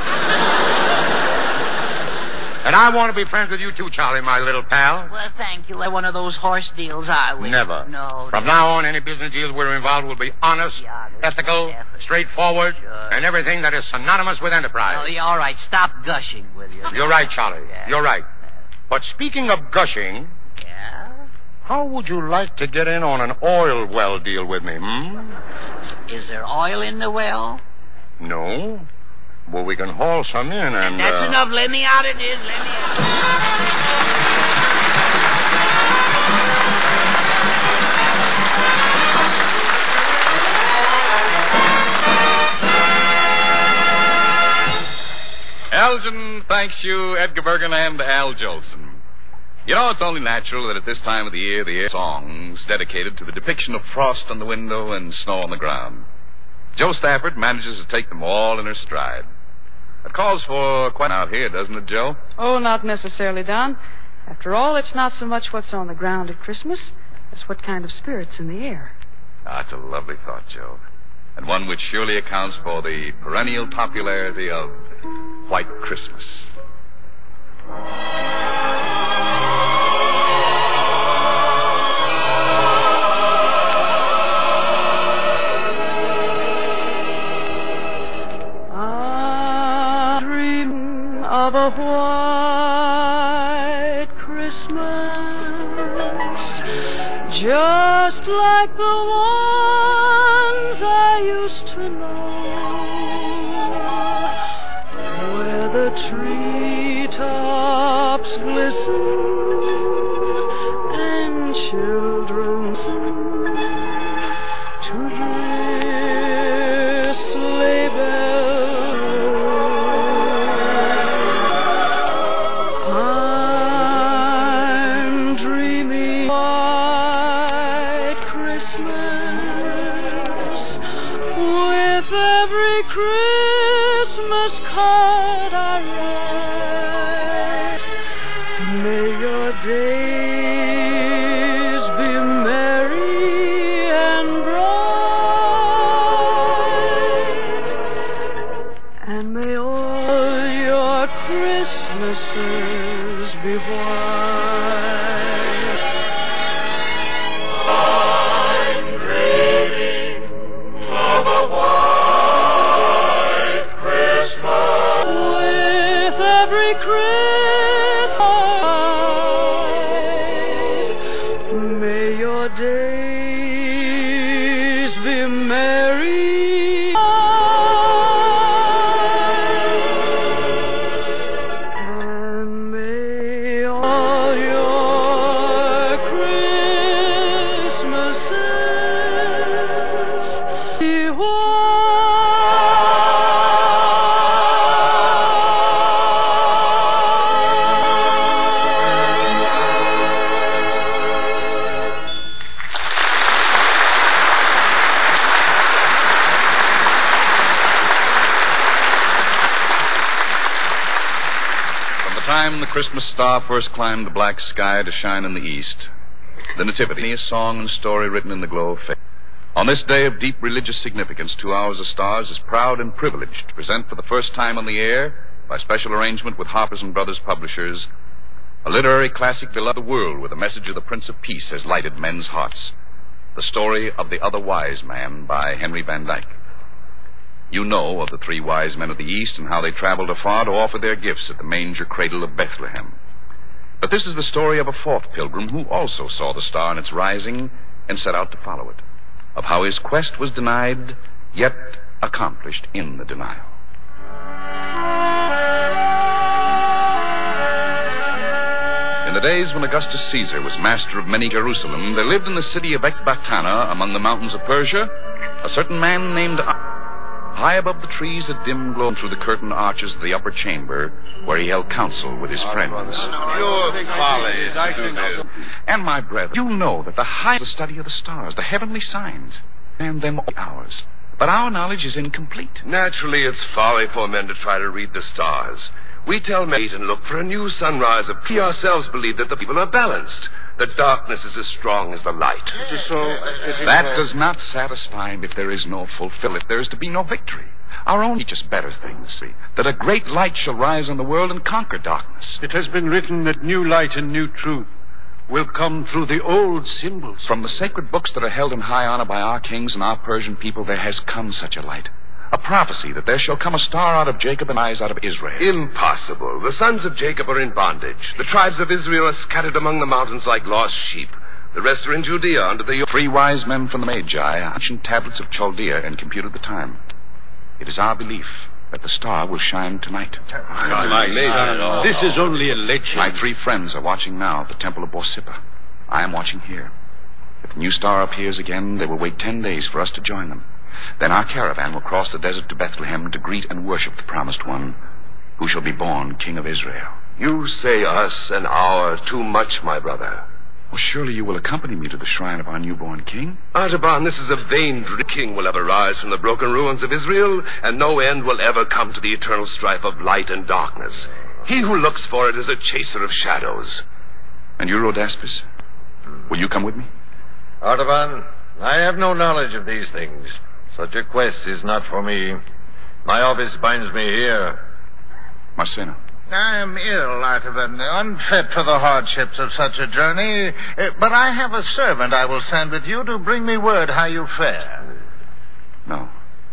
No. And I want to be friends with you, too, Charlie, my little pal. Well, thank you. One of those horse deals, are we? Never. No. From now on, any business deals we're involved will be honest, Yeah, ethical, definitely. straightforward, Sure. and everything that is synonymous with enterprise. Oh, yeah, all right. Stop gushing, will you? You're right, Charlie. Yeah. You're right. But speaking of gushing, Yeah? how would you like to get in on an oil well deal with me, hmm? Is there oil in the well? No. Well, we can haul some in and... That's uh... enough. Let me out of this. Let me out. Elgin thanks you, Edgar Bergen and Al Jolson. You know, it's only natural that at this time of the year, the air songs dedicated to the depiction of frost on the window and snow on the ground. Joe Stafford manages to take them all in her stride. It calls for quite out here, doesn't it, Joe? Oh, not necessarily, Don. After all, it's not so much what's on the ground at Christmas as what kind of spirit's in the air. Ah, it's a lovely thought, Joe. And one which surely accounts for the perennial popularity of White Christmas. I'm dreaming of a white Christmas, just like the ones I used to know, where the treetops glisten and children sing to hear sleigh bells roll. I'm dreaming white Christmas with every Christmas card I write. May your days be merry and bright, and may all your Christmases be white. I'm dreaming of a white Christmas with every Christmas Christmas star first climbed the black sky to shine in the east, the Nativity, a song and story written in the glow of faith. On this day of deep religious significance, Two Hours of Stars is proud and privileged to present for the first time on the air, by special arrangement with Harper's and Brothers Publishers, a literary classic beloved the world where the message of the Prince of Peace has lighted men's hearts. The story of The Other Wise Man by Henry Van Dyke. You know of the three wise men of the East and how they traveled afar to offer their gifts at the manger cradle of Bethlehem. But this is the story of a fourth pilgrim who also saw the star in its rising and set out to follow it, of how his quest was denied, yet accomplished in the denial. In the days when Augustus Caesar was master of many Jerusalem, there lived in the city of Ecbatana, among the mountains of Persia, a certain man named... High above the trees, a dim glow through the curtained arches of the upper chamber, where he held counsel with his friends. Your follies, I think. And my brethren, you know that the high is the study of the stars, the heavenly signs, and them ours. But our knowledge is incomplete. Naturally, it's folly for men to try to read the stars. We tell men and look for a new sunrise. We ourselves believe that the people are balanced. The darkness is as strong as the light. So, that does not satisfy him if there is no fulfill, if there is to be no victory. Our own teach us better things, see, that a great light shall rise on the world and conquer darkness. It has been written that new light and new truth will come through the old symbols. From the sacred books that are held in high honor by our kings and our Persian people, there has come such a light. A prophecy that there shall come a star out of Jacob and rise out of Israel. Impossible. The sons of Jacob are in bondage. The tribes of Israel are scattered among the mountains like lost sheep. The rest are in Judea under the... Three wise men from the Magi, ancient tablets of Chaldea, and computed the time. It is our belief that the star will shine tonight. My this is only a legend. My three friends are watching now at the temple of Borsippa. I am watching here. If the new star appears again, they will wait ten days for us to join them. Then our caravan will cross the desert to Bethlehem to greet and worship the promised one, who shall be born King of Israel. You say us and our too much, my brother. Well, surely you will accompany me to the shrine of our newborn king? Artaban, this is a vain dream. King will ever rise from the broken ruins of Israel, and no end will ever come to the eternal strife of light and darkness. He who looks for it is a chaser of shadows. And you, Rhodaspis? Will you come with me? Artaban, I have no knowledge of these things. Such a quest is not for me. My office binds me here. Marsena. I am ill, Artaban, unfit for the hardships of such a journey. Uh, but I have a servant I will send with you to bring me word how you fare. No.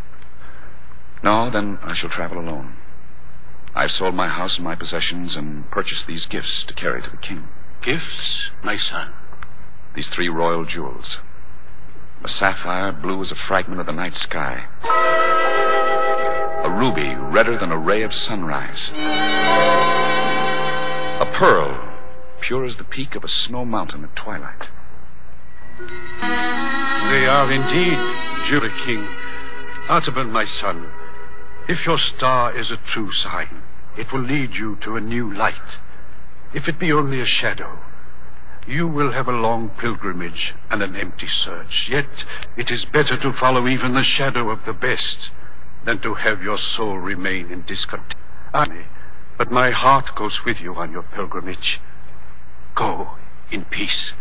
No, then I shall travel alone. I've sold my house and my possessions and purchased these gifts to carry to the king. Gifts, my son? These three royal jewels. A sapphire, blue as a fragment of the night sky. A ruby, redder than a ray of sunrise. A pearl, pure as the peak of a snow mountain at twilight. They are indeed, Judah King. Artaban, my son, if your star is a true sign, it will lead you to a new light. If it be only a shadow, you will have a long pilgrimage and an empty search. Yet it is better to follow even the shadow of the best than to have your soul remain in discontent. I, but my heart goes with you on your pilgrimage. Go in peace.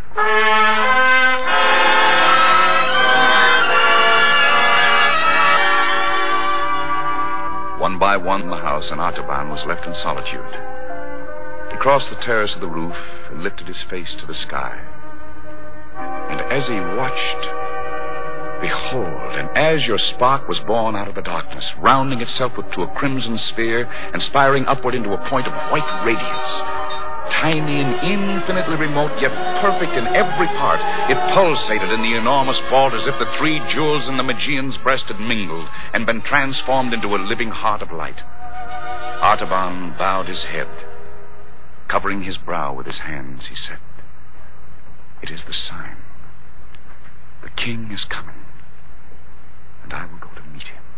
One by one, the house and Artaban was left in solitude. He crossed the terrace of the roof and lifted his face to the sky. And as he watched, behold, an azure spark was born out of the darkness, rounding itself to a crimson sphere and spiring upward into a point of white radiance. Tiny and infinitely remote, yet perfect in every part, it pulsated in the enormous vault as if the three jewels in the Magian's breast had mingled and been transformed into a living heart of light. Artaban bowed his head. Covering his brow with his hands, he said, "It is the sign. The king is coming, and I will go to meet him."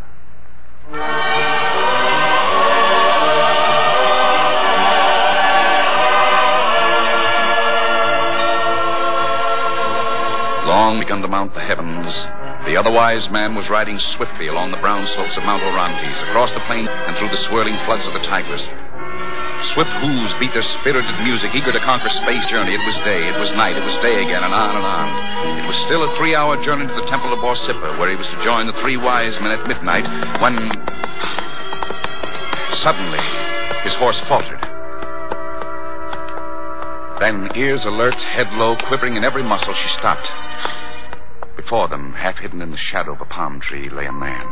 Long begun to mount the heavens, the other wise man was riding swiftly along the brown slopes of Mount Orontes, across the plain and through the swirling floods of the Tigris. Swift hooves beat their spirited music, eager to conquer space journey. It was day, it was night, it was day again, and on and on. It was still a three-hour journey to the Temple of Borsippa, where he was to join the three wise men at midnight, when... Suddenly, his horse faltered. Then, ears alert, head low, quivering in every muscle, she stopped. Before them, half hidden in the shadow of a palm tree, lay a man.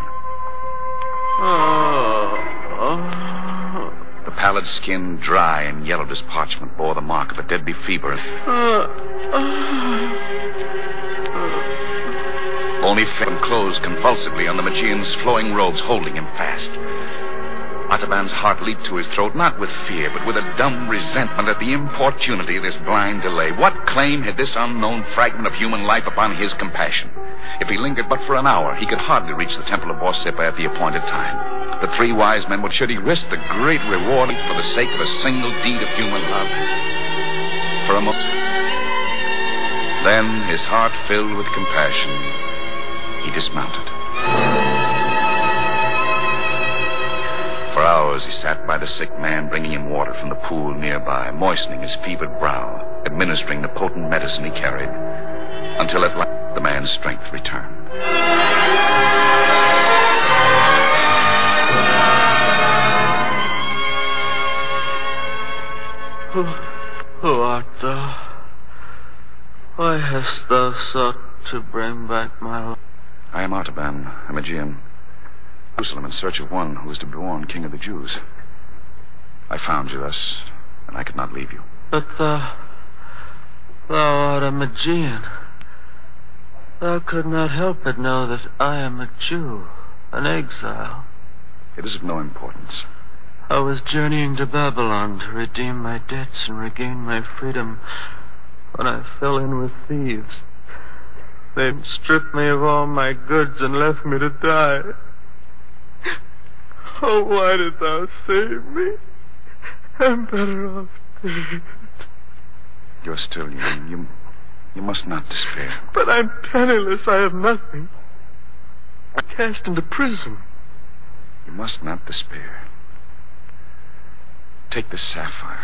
Oh, oh. The pallid skin, dry and yellowed as parchment, bore the mark of a deadly fever. Oh, oh. Only fell closed convulsively on the Magian's flowing robes, holding him fast. Ataban's heart leaped to his throat, not with fear, but with a dumb resentment at the importunity of this blind delay. What claim had this unknown fragment of human life upon his compassion? If he lingered but for an hour, he could hardly reach the Temple of Borsippa at the appointed time. The three wise men, what should he risk the great reward for the sake of a single deed of human love? For a moment. Then, his heart filled with compassion, he dismounted. For hours he sat by the sick man, bringing him water from the pool nearby, moistening his fevered brow, administering the potent medicine he carried, until at last the man's strength returned. Who, who art thou? Why hast thou sought to bring back my life? I am Artaban, a Magian. Jerusalem in search of one who is to be born king of the Jews. I found you thus, and I could not leave you. But thou, thou art a Magian. Thou could not help but know that I am a Jew, an exile. It is of no importance. I was journeying to Babylon to redeem my debts and regain my freedom when I fell in with thieves. They stripped me of all my goods and left me to die. Oh, why did thou save me? I'm better off dead. You're still young. You, you must not despair. But I'm penniless. I have nothing. I'm cast into prison. You must not despair. Take this sapphire.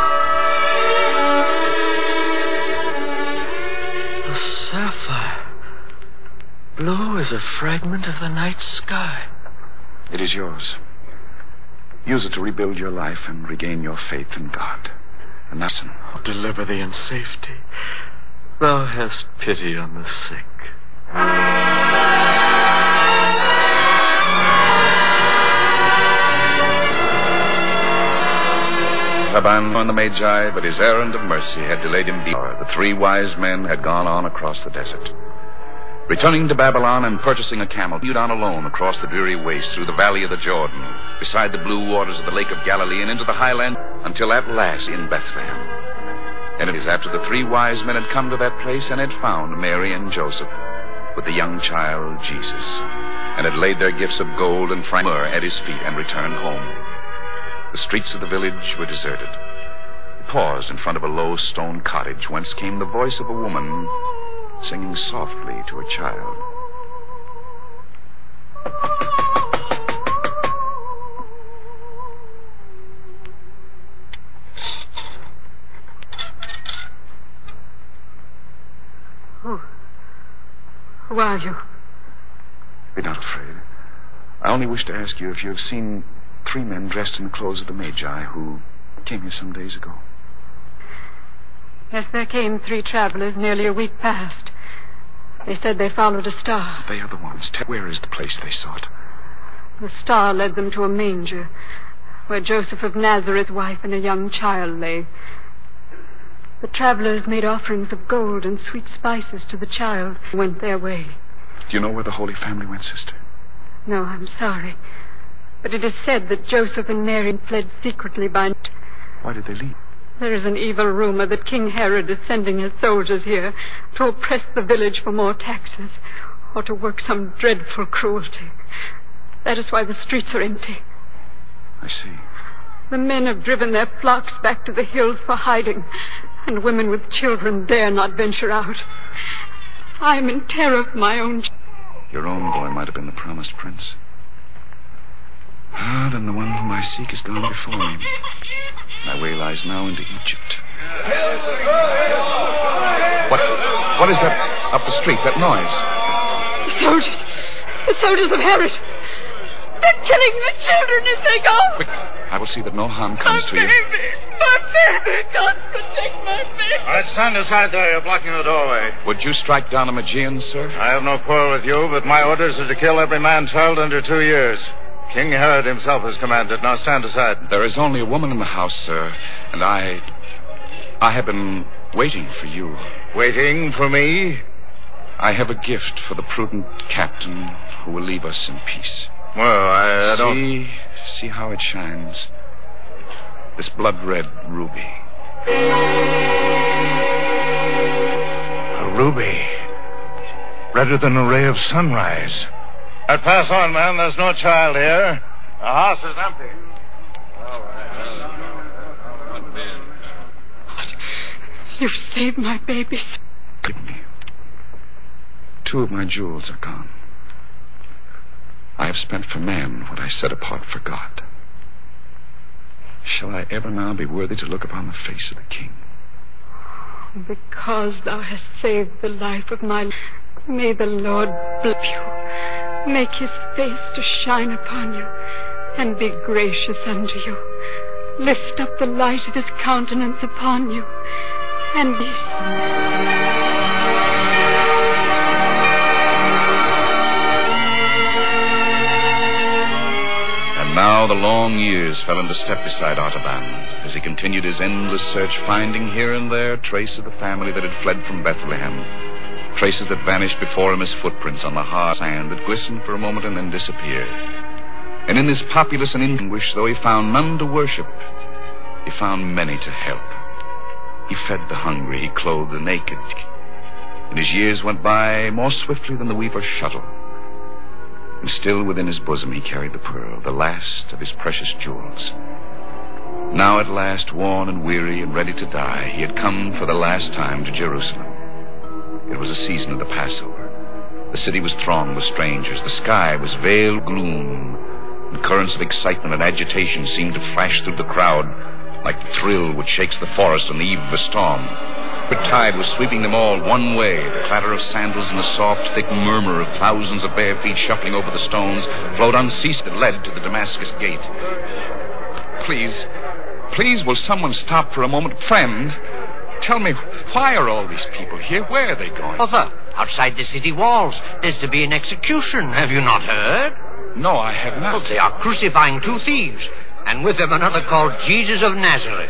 A sapphire. Blue as a fragment of the night sky. It is yours. Use it to rebuild your life and regain your faith in God. And now, listen. Deliver thee in safety. Thou hast pity on the sick. Taban and the Magi, but his errand of mercy had delayed him before. The three wise men had gone on across the desert. Returning to Babylon and purchasing a camel, he on alone across the dreary waste through the valley of the Jordan, beside the blue waters of the Lake of Galilee, and into the highland, until at last in Bethlehem. And it is after the three wise men had come to that place and had found Mary and Joseph with the young child Jesus, and had laid their gifts of gold and frank myrrh at his feet and returned home. The streets of the village were deserted. He paused in front of a low stone cottage, whence came the voice of a woman singing softly to a child. Who? Who are you? Be not afraid. I only wish to ask you if you have seen three men dressed in the clothes of the Magi who came here some days ago. Yes, there came three travelers nearly a week past. They said they followed a star. They are the ones. Tell, where is the place they sought? The star led them to a manger, where Joseph of Nazareth's wife and a young child lay. The travelers made offerings of gold and sweet spices to the child and went their way. Do you know where the Holy Family went, sister? No, I'm sorry. But it is said that Joseph and Mary fled secretly by night. Why did they leave? There is an evil rumor that King Herod is sending his soldiers here to oppress the village for more taxes, or to work some dreadful cruelty. That is why the streets are empty. I see. The men have driven their flocks back to the hills for hiding, and women with children dare not venture out. I am in terror for my own... Your own boy might have been the promised prince. Ah, then the one whom I seek is gone before me. My way lies now into Egypt. What? What is that up the street, that noise? The soldiers. The soldiers of Herod. They're killing the children as they go. Quick, I will see that no harm comes my to you. baby. My baby. God protect my baby. All right, stand aside there. You're blocking the doorway. Would you strike down a Magian, sir? I have no quarrel with you, but my orders are to kill every man child under two years. King Herod himself has commanded. Now stand aside. There is only a woman in the house, sir, and I... I have been waiting for you. Waiting for me? I have a gift for the prudent captain who will leave us in peace. Well, I, I don't... See, see how it shines. This blood-red ruby. A ruby. Redder than a ray of sunrise. I'd pass on, man. There's no child here. The house is empty. You've saved my baby. Give me. Two of my jewels are gone. I have spent for man what I set apart for God. Shall I ever now be worthy to look upon the face of the king? Because thou hast saved the life of my... May the Lord bless you. Make his face to shine upon you and be gracious unto you. Lift up the light of his countenance upon you and be... And now the long years fell into step beside Artaban as he continued his endless search, finding here and there trace of the family that had fled from Bethlehem. Traces that vanished before him as footprints on the hard sand that glistened for a moment and then disappeared. And in this populous and anguish, though he found none to worship, he found many to help. He fed the hungry, he clothed the naked. And his years went by more swiftly than the weaver's shuttle. And still within his bosom he carried the pearl, the last of his precious jewels. Now at last, worn and weary and ready to die, he had come for the last time to Jerusalem. It was the season of the Passover. The city was thronged with strangers. The sky was veiled gloom. And currents of excitement and agitation seemed to flash through the crowd like the thrill which shakes the forest on the eve of a storm. The tide was sweeping them all one way. The clatter of sandals and the soft, thick murmur of thousands of bare feet shuffling over the stones flowed unceased and led to the Damascus gate. Please, please, will someone stop for a moment? Friend, tell me, why are all these people here? Where are they going? Brother, outside the city walls, there's to be an execution. Have you not heard? No, I have not. Well, they are crucifying two thieves, and with them another called Jesus of Nazareth.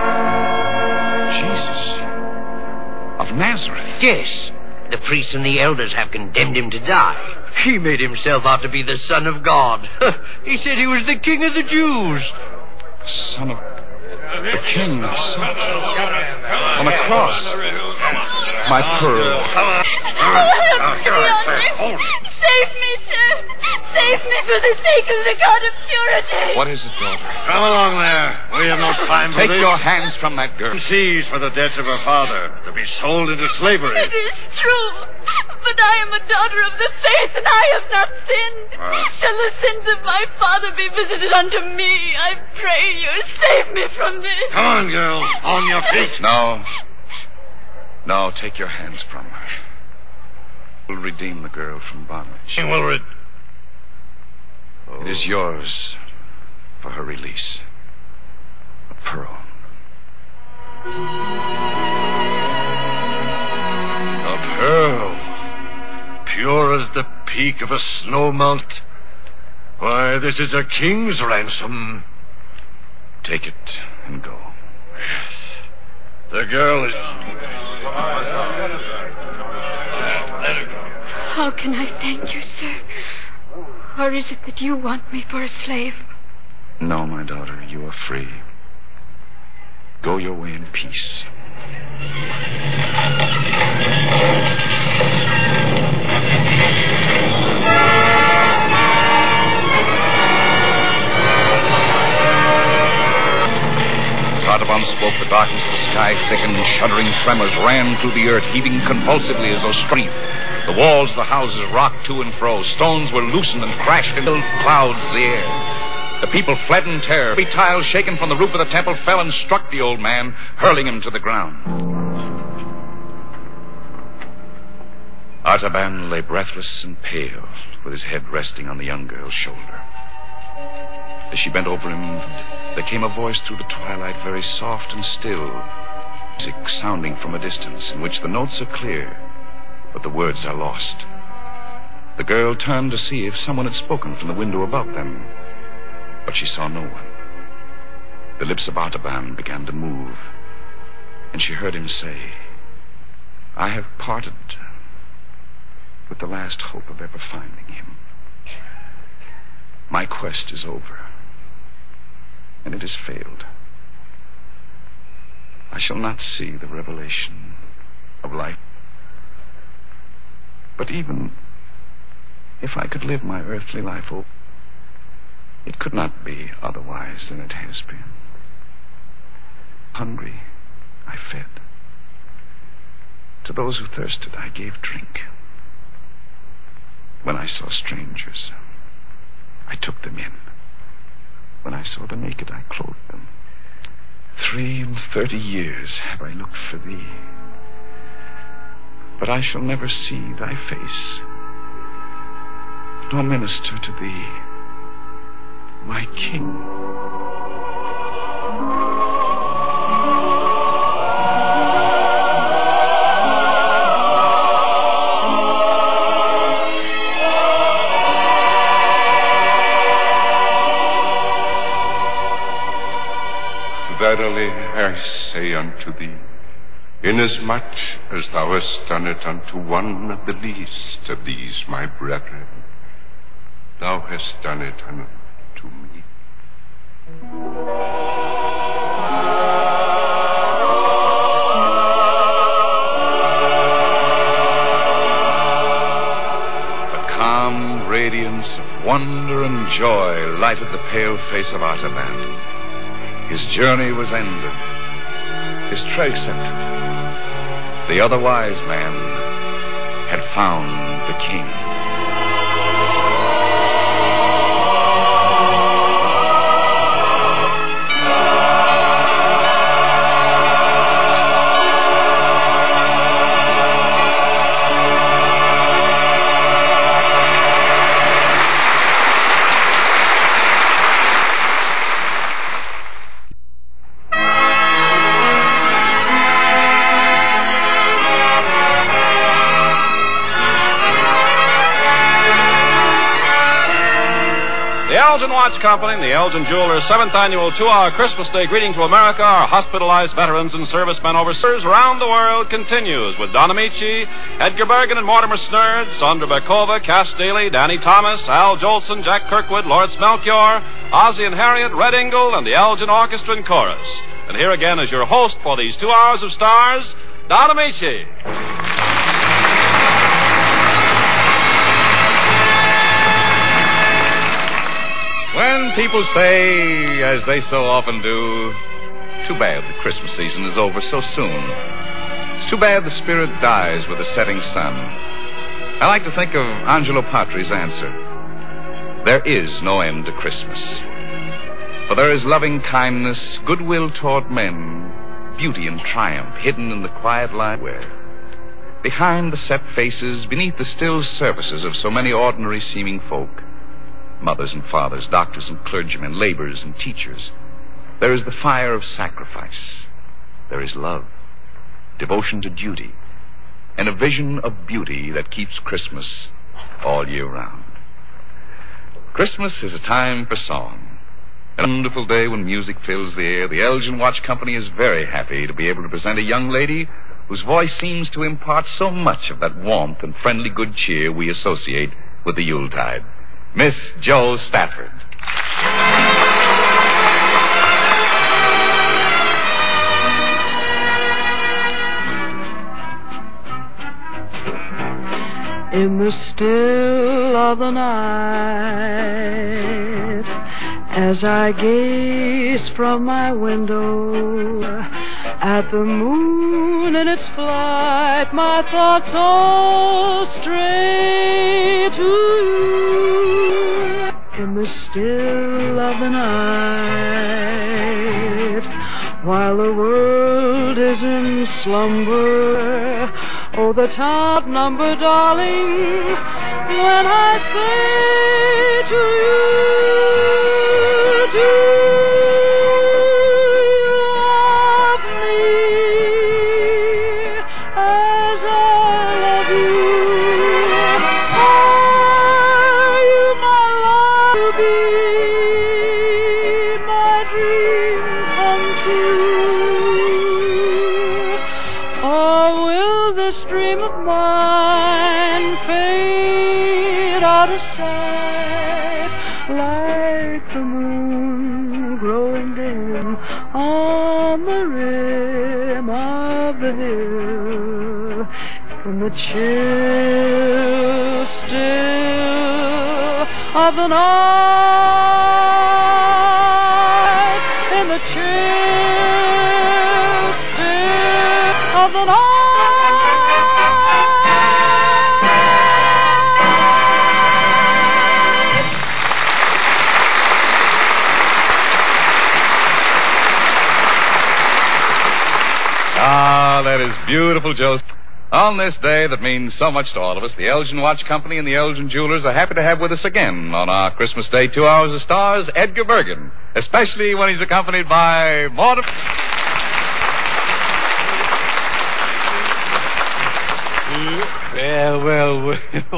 Jesus of Nazareth? Yes. The priests and the elders have condemned him to die. He made himself out to be the Son of God. He said he was the King of the Jews. Son of... The King of Son... On a cross. My pearl. Oh, save me, sir. Save me for the sake of the God of purity. What is it, daughter? Come along there. We have no time for Take this. your hands from that girl. Seized for the debts of her father, to be sold into slavery. It is true. But I am a daughter of the faith, and I have not sinned. Uh. Shall the sins of my father be visited unto me? I pray you, save me from this. Come on, girl. On your feet. No. No, take your hands from her. We'll redeem the girl from bondage. She will re- oh. It is yours for her release. A pearl. A pearl. Pure as the peak of a snow mount. Why, this is a king's ransom. Take it and go. Yes. The girl is... How can I thank you, sir? Or is it that you want me for a slave? No, my daughter, you are free. Go your way in peace. Artaban spoke, the darkness of the sky thickened, shuddering tremors ran through the earth, heaving convulsively as though strife. The walls of the houses rocked to and fro. Stones were loosened and crashed and filled clouds the air. The people fled in terror. Every tile shaken from the roof of the temple fell and struck the old man, hurling him to the ground. Artaban lay breathless and pale, with his head resting on the young girl's shoulder. As she bent over him, there came a voice through the twilight, very soft and still, music sounding from a distance, in which the notes are clear, but the words are lost. The girl turned to see if someone had spoken from the window above them, but she saw no one. The lips of Artaban began to move, and she heard him say, "I have parted with the last hope of ever finding him. My quest is over, and it has failed. I shall not see the revelation of life. But even if I could live my earthly life over, it could not be otherwise than it has been. Hungry, I fed. To those who thirsted, I gave drink. When I saw strangers, I took them in. When I saw the naked, I clothed them. Three and thirty years have I looked for thee, but I shall never see thy face, nor minister to thee, my king." Verily I say unto thee, inasmuch as thou hast done it unto one of the least of these my brethren, thou hast done it unto me. A calm radiance of wonder and joy lighted the pale face of Artaban. His journey was ended. His treasure accepted. The other wise man had found the king. Elgin Watch Company and the Elgin Jewelers' seventh annual two-hour Christmas Day greeting to America, our hospitalized veterans and servicemen overseas around the world continues with Don Amici, Edgar Bergen and Mortimer Snerd, Sandra Bekova, Cass Daly, Danny Thomas, Al Jolson, Jack Kirkwood, Lawrence Melchior, Ozzie and Harriet, Red Ingle, and the Elgin Orchestra and Chorus. And here again is your host for these two hours of stars, Don Amici. When people say, as they so often do, too bad the Christmas season is over so soon. It's too bad the spirit dies with the setting sun. I like to think of Angelo Patri's answer. There is no end to Christmas. For there is loving kindness, goodwill toward men, beauty and triumph hidden in the quiet light where, behind the set faces, beneath the still surfaces of so many ordinary seeming folk, mothers and fathers, doctors and clergymen, laborers and teachers, there is the fire of sacrifice. There is love, devotion to duty, and a vision of beauty that keeps Christmas all year round. Christmas is a time for song. A wonderful day when music fills the air. The Elgin Watch Company is very happy to be able to present a young lady whose voice seems to impart so much of that warmth and friendly good cheer we associate with the Yuletide. Miss Jo Stafford. In the still of the night, as I gaze from my window at the moon in its flight, my thoughts all stray to you. in the still of the night, while the world is in slumber. Oh, the top number, darling, when I say to you, do you love me as I love you? Are you my love to be, my dream come true? Or will this dream of mine fade out of sight like the moon growing dim on the rim of the hill, in the chill still of the night, in the chill still of the night. Ah, that is beautiful, Joseph. On this day that means so much to all of us, the Elgin Watch Company and the Elgin Jewelers are happy to have with us again on our Christmas Day Two Hours of Stars, Edgar Bergen, especially when he's accompanied by Mortimer. Yeah, well, well,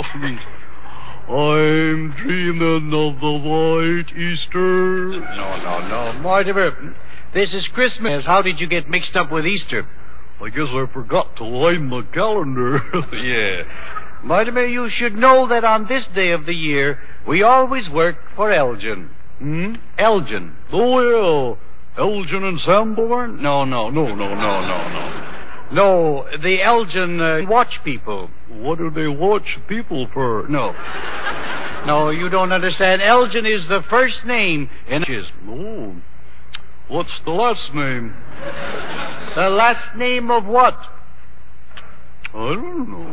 I'm dreaming of the white Easter. No, no, no. Mortimer, this is Christmas. How did you get mixed up with Easter? I guess I forgot to line the calendar. Yeah. Mortimer, you should know that on this day of the year, we always work for Elgin. Hmm? Elgin. Oh, yeah. Elgin and Sanborn? No, no, no, no, no, no, no. No, the Elgin uh, watch people. What do they watch people for? No. No, you don't understand. Elgin is the first name in... Oh. What's the last name? The last name of what? I don't know.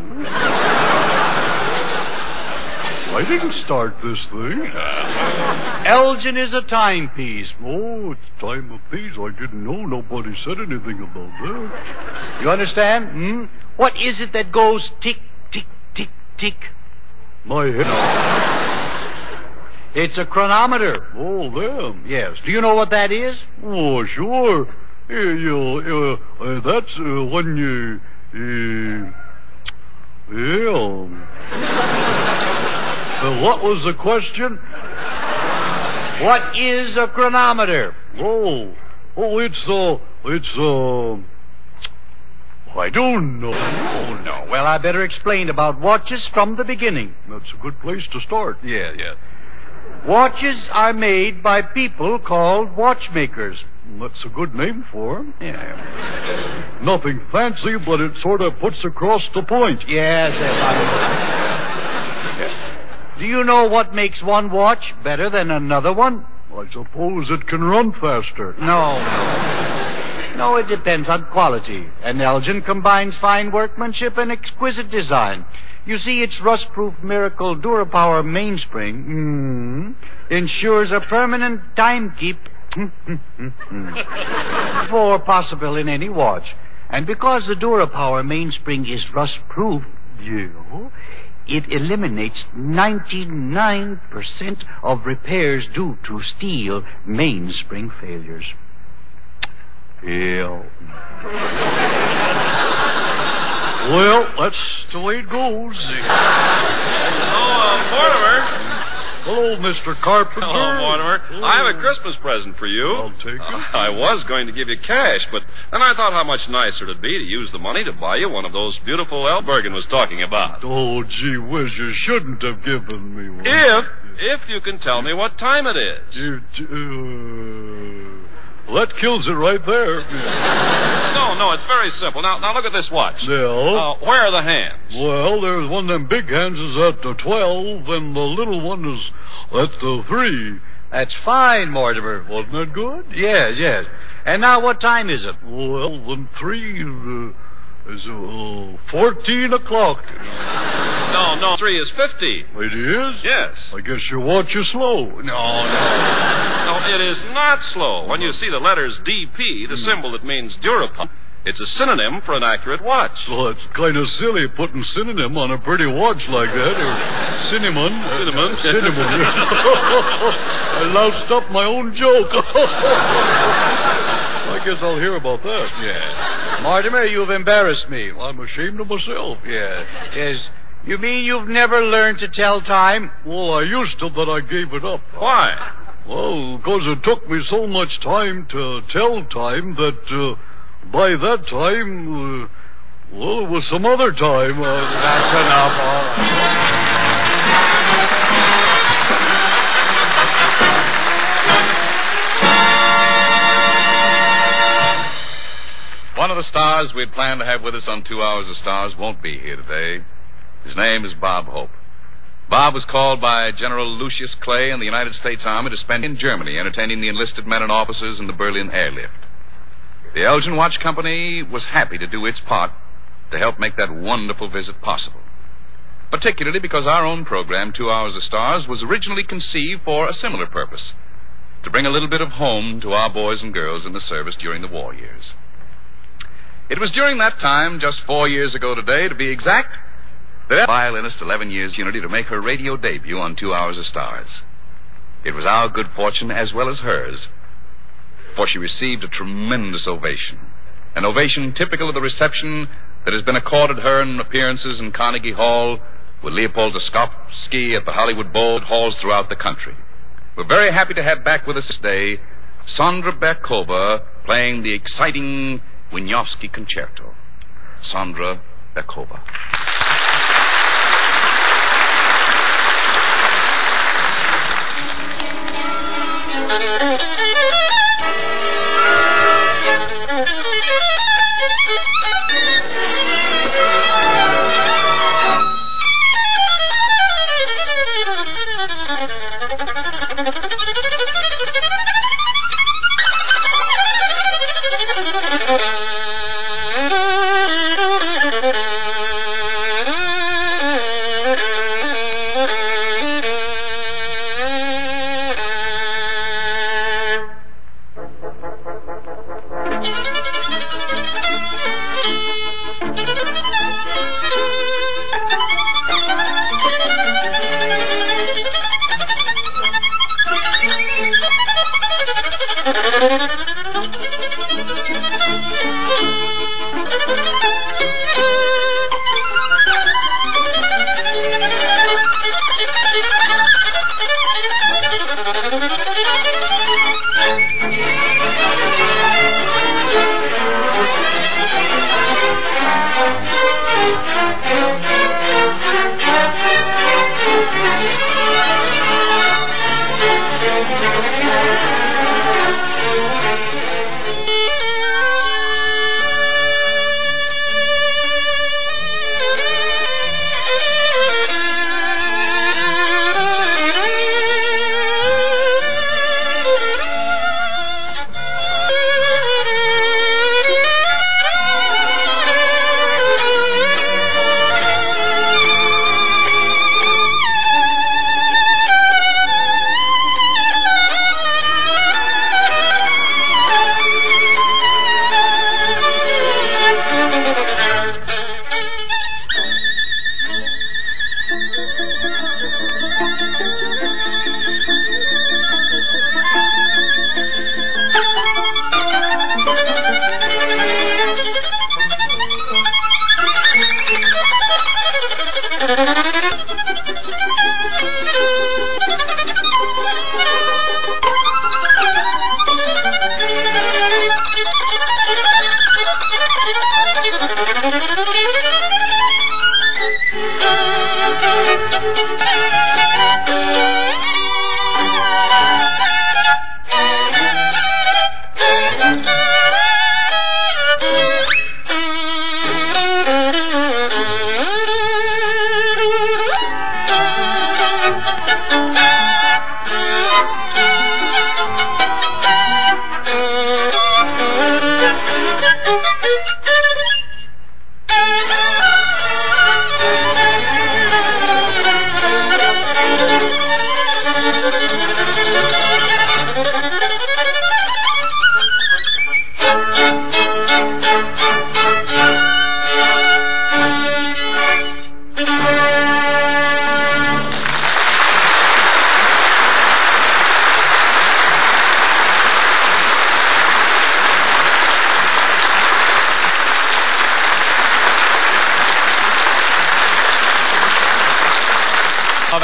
I didn't start this thing. Elgin is a timepiece. Oh, it's time of peace. I didn't know. Nobody said anything about that. You understand? Hmm? What is it that goes tick, tick, tick, tick? My head. It's a chronometer. Oh, them. Yes. Do you know what that is? Oh, sure. Uh, you, uh, uh, that's uh, when you... Uh, yeah. uh, what was the question? What is a chronometer? Oh, oh, it's, uh, it's, uh... I don't know. Oh, no. Well, I better explain about watches from the beginning. That's a good place to start. Yeah, yeah. Watches are made by people called watchmakers. That's a good name for them. Yeah. Nothing fancy, but it sort of puts across the point. Yes, yes. Do you know what makes one watch better than another one? I suppose it can run faster. No, no. No, it depends on quality. And Elgin combines fine workmanship and exquisite design. You see, its rust-proof miracle Durapower mainspring mm, ensures a permanent time keep for possible in any watch. And because the Durapower mainspring is rust-proof, yeah, it eliminates ninety-nine percent of repairs due to steel mainspring failures. Yeah. Well, that's the way it goes. Oh, uh, Mortimer. Hello, Mister Carpenter. Hello, Mortimer. Hello. I have a Christmas present for you. I'll take it. Uh, I was going to give you cash, but then I thought how much nicer it'd be to use the money to buy you one of those beautiful L. Bergen was talking about. Oh, gee whiz, you shouldn't have given me one. If, if you can tell me what time it is. You, uh, well, that kills it right there. No, no, it's very simple. Now, now look at this watch. Yeah. Uh, where are the hands? Well, there's one of them big hands is at the twelve, and the little one is at the three. That's fine, Mortimer. Wasn't that good? Yes, yes. And now what time is it? Well, then three uh, is uh, fourteen o'clock. No, no, three is fifty. It is? Yes. I guess your watch is slow. No, no. No, it is not slow. When you see the letters D P, the symbol that means Durapump, it's a synonym for an accurate watch. Well, it's kind of silly putting synonym on a pretty watch like that, or cinnamon. Cinnamon. Uh, cinnamon. I loused up my own joke. I guess I'll hear about that. Yeah. Mortimer, you've embarrassed me. I'm ashamed of myself. Yeah. Yes. You mean you've never learned to tell time? Well, I used to, but I gave it up. Why? Well, because it took me so much time to tell time that... Uh, By that time, uh, well, it was some other time. Uh, That's enough, all right. One of the stars we'd planned to have with us on Two Hours of Stars won't be here today. His name is Bob Hope. Bob was called by General Lucius Clay in the United States Army to spend in Germany entertaining the enlisted men and officers in the Berlin airlift. The Elgin Watch Company was happy to do its part to help make that wonderful visit possible. Particularly because our own program, Two Hours of Stars, was originally conceived for a similar purpose, to bring a little bit of home to our boys and girls in the service during the war years. It was during that time, just four years ago today, to be exact, that violinist eleven years unity to make her radio debut on Two Hours of Stars. It was our good fortune as well as hers, for she received a tremendous ovation. An ovation typical of the reception that has been accorded her in appearances in Carnegie Hall, with Leopold Dostoevsky at the Hollywood Bowl halls throughout the country. We're very happy to have back with us this day Sondra Berkova playing the exciting Wieniawski Concerto. Sondra Berkova.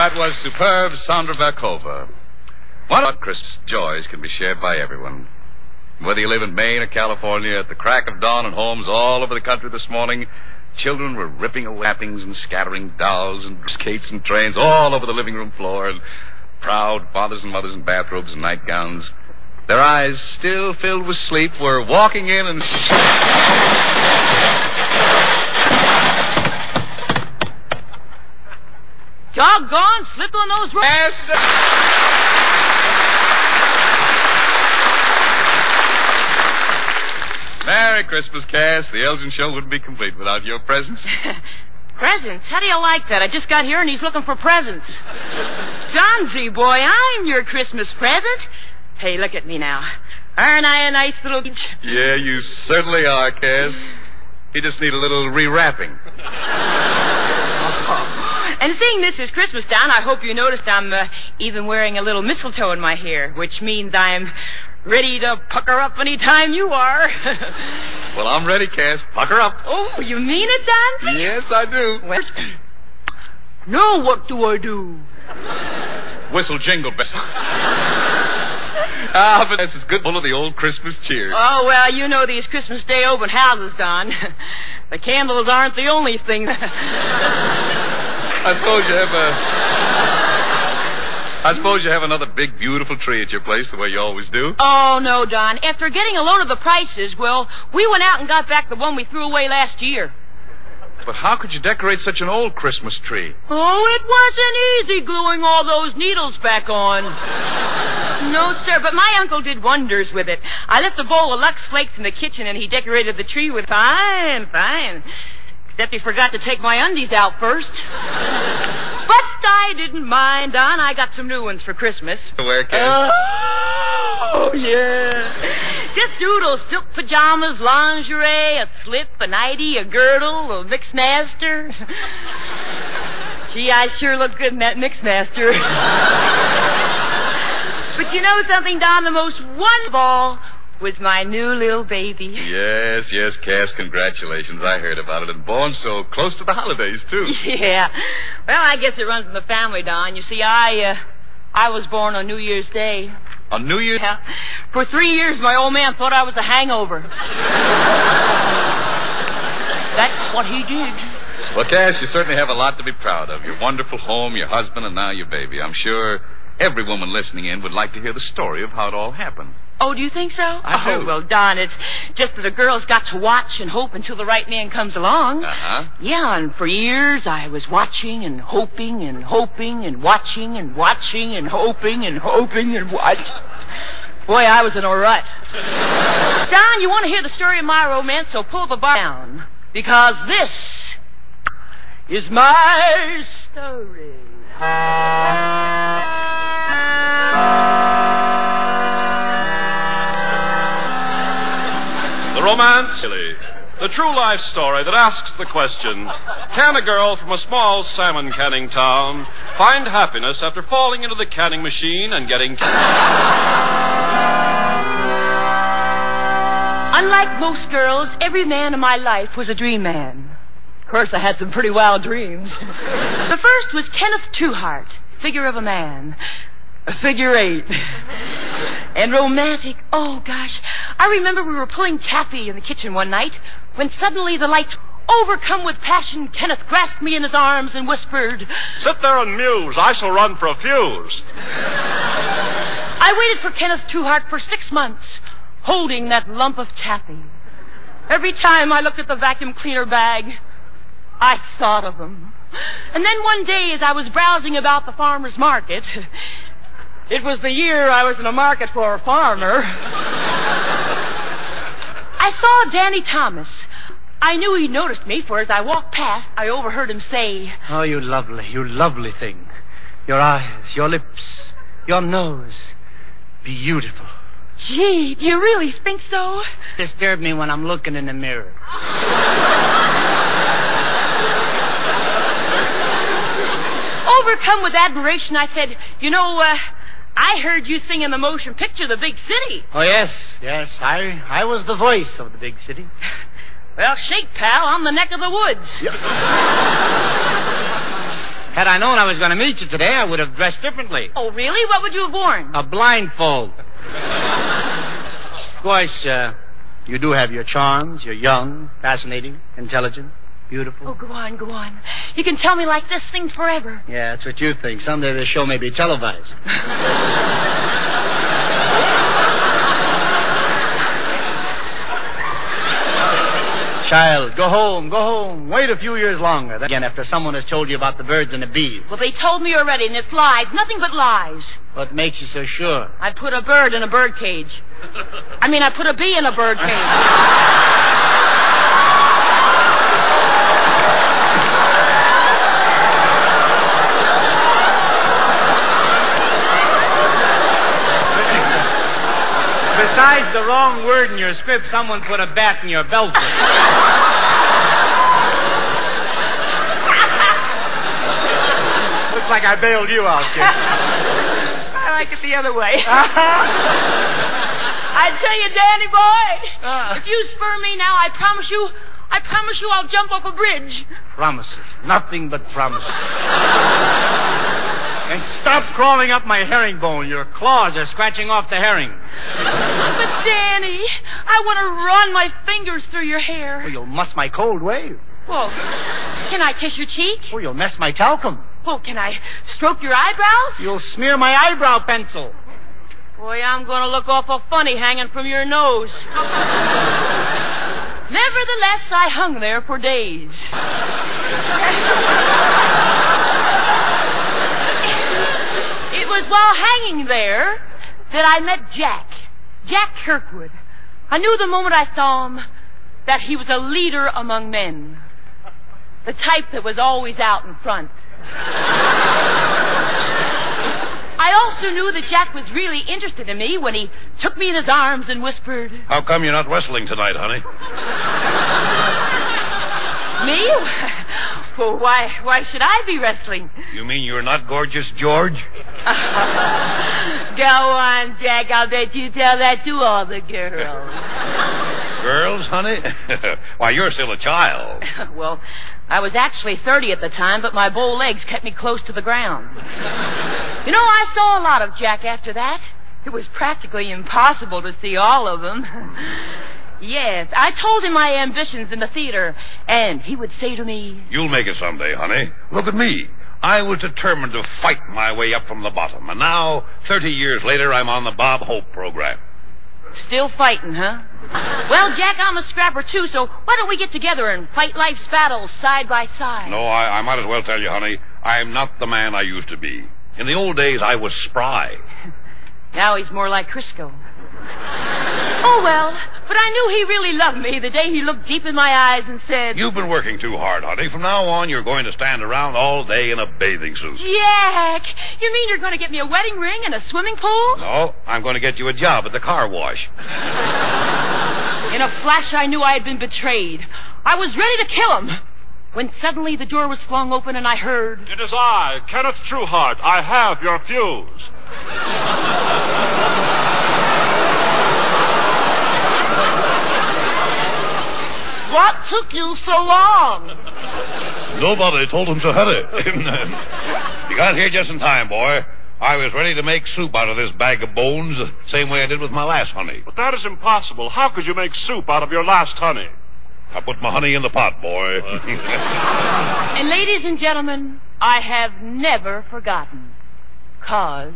That was superb Sandra Verkova. One of Christmas joys can be shared by everyone. Whether you live in Maine or California, at the crack of dawn in homes all over the country this morning, children were ripping away wrappings and scattering dolls and skates and trains all over the living room floor, and proud fathers and mothers in bathrobes and nightgowns, their eyes still filled with sleep, were walking in and... Doggone, slip on those ropes. Merry Christmas, Cass. The Elgin show wouldn't be complete without your presents. Presents? How do you like that? I just got here and he's looking for presents. Johnsy, boy, I'm your Christmas present. Hey, look at me now. Aren't I a nice little... Yeah, you certainly are, Cass. You just need a little rewrapping. And seeing this is Christmas, Don, I hope you noticed I'm uh, even wearing a little mistletoe in my hair, which means I'm ready to pucker up any time you are. Well, I'm ready, Cass. Pucker up. Oh, you mean it, Don? Yes, I do. Well, now what do I do? Whistle Jingle Bells. Ah, but this is good full of the old Christmas cheer. Oh, well, you know these Christmas Day open houses, Don. The candles aren't the only thing. I suppose you have a... I suppose you have another big, beautiful tree at your place the way you always do. Oh, no, Don. After getting a load of the prices, well, we went out and got back the one we threw away last year. But how could you decorate such an old Christmas tree? Oh, it wasn't easy gluing all those needles back on. No, sir, but my uncle did wonders with it. I left a bowl of Lux Flakes in the kitchen, and he decorated the tree with fine, fine. Except he forgot to take my undies out first. But I didn't mind, Don. I got some new ones for Christmas. Where, Cass? Oh, yeah. Just doodles, silk pajamas, lingerie, a slip, a nightie, a girdle, a mixmaster. Gee, I sure look good in that mixmaster. But you know something, Don? The most wonderful of all was my new little baby. Yes, yes, Cass, congratulations. I heard about it. And born so close to the holidays, too. Yeah. Well, I guess it runs in the family, Don. You see, I, uh, I was born on New Year's Day. On New Year's? Yeah. For three years, my old man thought I was a hangover. That's what he did. Well, Cass, you certainly have a lot to be proud of. Your wonderful home, your husband, and now your baby. I'm sure every woman listening in would like to hear the story of how it all happened. Oh, do you think so? I oh, do. Well, Don, it's just that a girl's got to watch and hope until the right man comes along. Uh-huh. Yeah, and for years I was watching and hoping and hoping and watching and watching and hoping and hoping and watching. Boy, I was in a rut. Don, you want to hear the story of my romance, so pull the bar down. Because this is my story. The romance, the true life story that asks the question, can a girl from a small salmon canning town find happiness after falling into the canning machine and getting... Unlike most girls, every man in my life was a dream man. Of course, I had some pretty wild dreams. The first was Kenneth Trueheart, figure of a man. A figure eight. And romantic. Oh, gosh. I remember we were pulling taffy in the kitchen one night when suddenly the lights, overcome with passion, Kenneth grasped me in his arms and whispered, "Sit there and muse. I shall run for a fuse." I waited for Kenneth Trueheart for six months, holding that lump of taffy. Every time I looked at the vacuum cleaner bag, I thought of him. And then one day, as I was browsing about the farmer's market... It was the year I was in a market for a farmer. I saw Danny Thomas. I knew he noticed me, for as I walked past, I overheard him say, "Oh, you lovely, you lovely thing. Your eyes, your lips, your nose. Beautiful." Gee, do you really think so? Disturb me when I'm looking in the mirror. Overcome with admiration, I said, "You know, uh... I heard you sing in the motion picture, The Big City." Oh, yes, yes. I I was the voice of the big city. Well, shake, pal. I'm the neck of the woods. Yep. Had I known I was going to meet you today, I would have dressed differently. Oh, really? What would you have worn? A blindfold. Of course, uh, you do have your charms. You're young, fascinating, intelligent, beautiful. Oh, go on, go on. You can tell me like this things forever. Yeah, that's what you think. Someday this show may be televised. Child, go home, go home. Wait a few years longer. Then again, after someone has told you about the birds and the bees. Well, they told me already, and it's lies. Nothing but lies. What makes you so sure? I put a bird in a bird cage. I mean, I put a bee in a bird cage. Besides the wrong word in your script, someone put a bat in your belt. Looks like I bailed you out, kid. I like it the other way. I tell you, Danny boy, uh, if you spur me now, I promise you, I promise you I'll jump off a bridge. Promises. Nothing but promises. And stop crawling up my herringbone. Your claws are scratching off the herring. But, Danny, I want to run my fingers through your hair. Well, you'll muss my cold wave. Well, can I kiss your cheek? Well, you'll mess my talcum. Well, can I stroke your eyebrows? You'll smear my eyebrow pencil. Boy, I'm going to look awful funny hanging from your nose. Nevertheless, I hung there for days. It was while hanging there that I met Jack. Jack Kirkwood. I knew the moment I saw him that he was a leader among men. The type that was always out in front. I also knew that Jack was really interested in me when he took me in his arms and whispered... How come you're not wrestling tonight, honey? Me? Well, why, why should I be wrestling? You mean you're not gorgeous, George? Go on, Jack. I'll bet you tell that to all the girls. Girls, honey? Why, you're still a child. Well, I was actually thirty at the time, but my bow legs kept me close to the ground. You know, I saw a lot of Jack after that. It was practically impossible to see all of them. Yes, I told him my ambitions in the theater, and he would say to me... You'll make it someday, honey. Look at me. I was determined to fight my way up from the bottom, and now, thirty years later, I'm on the Bob Hope program. Still fighting, huh? Well, Jack, I'm a scrapper, too, so why don't we get together and fight life's battles side by side? No, I, I might as well tell you, honey, I'm not the man I used to be. In the old days, I was spry. Now he's more like Crisco. Oh, well, but I knew he really loved me the day he looked deep in my eyes and said... You've been working too hard, honey. From now on, you're going to stand around all day in a bathing suit. Jack, you mean you're going to get me a wedding ring and a swimming pool? No, I'm going to get you a job at the car wash. In a flash, I knew I had been betrayed. I was ready to kill him. When suddenly the door was flung open and I heard... It is I, Kenneth Trueheart. I have your fuse. What took you so long? Nobody told him to hurry. You got here just in time, boy. I was ready to make soup out of this bag of bones the same way I did with my last honey. But that is impossible. How could you make soup out of your last honey? I put my honey in the pot, boy. And ladies and gentlemen, I have never forgotten. 'Cause...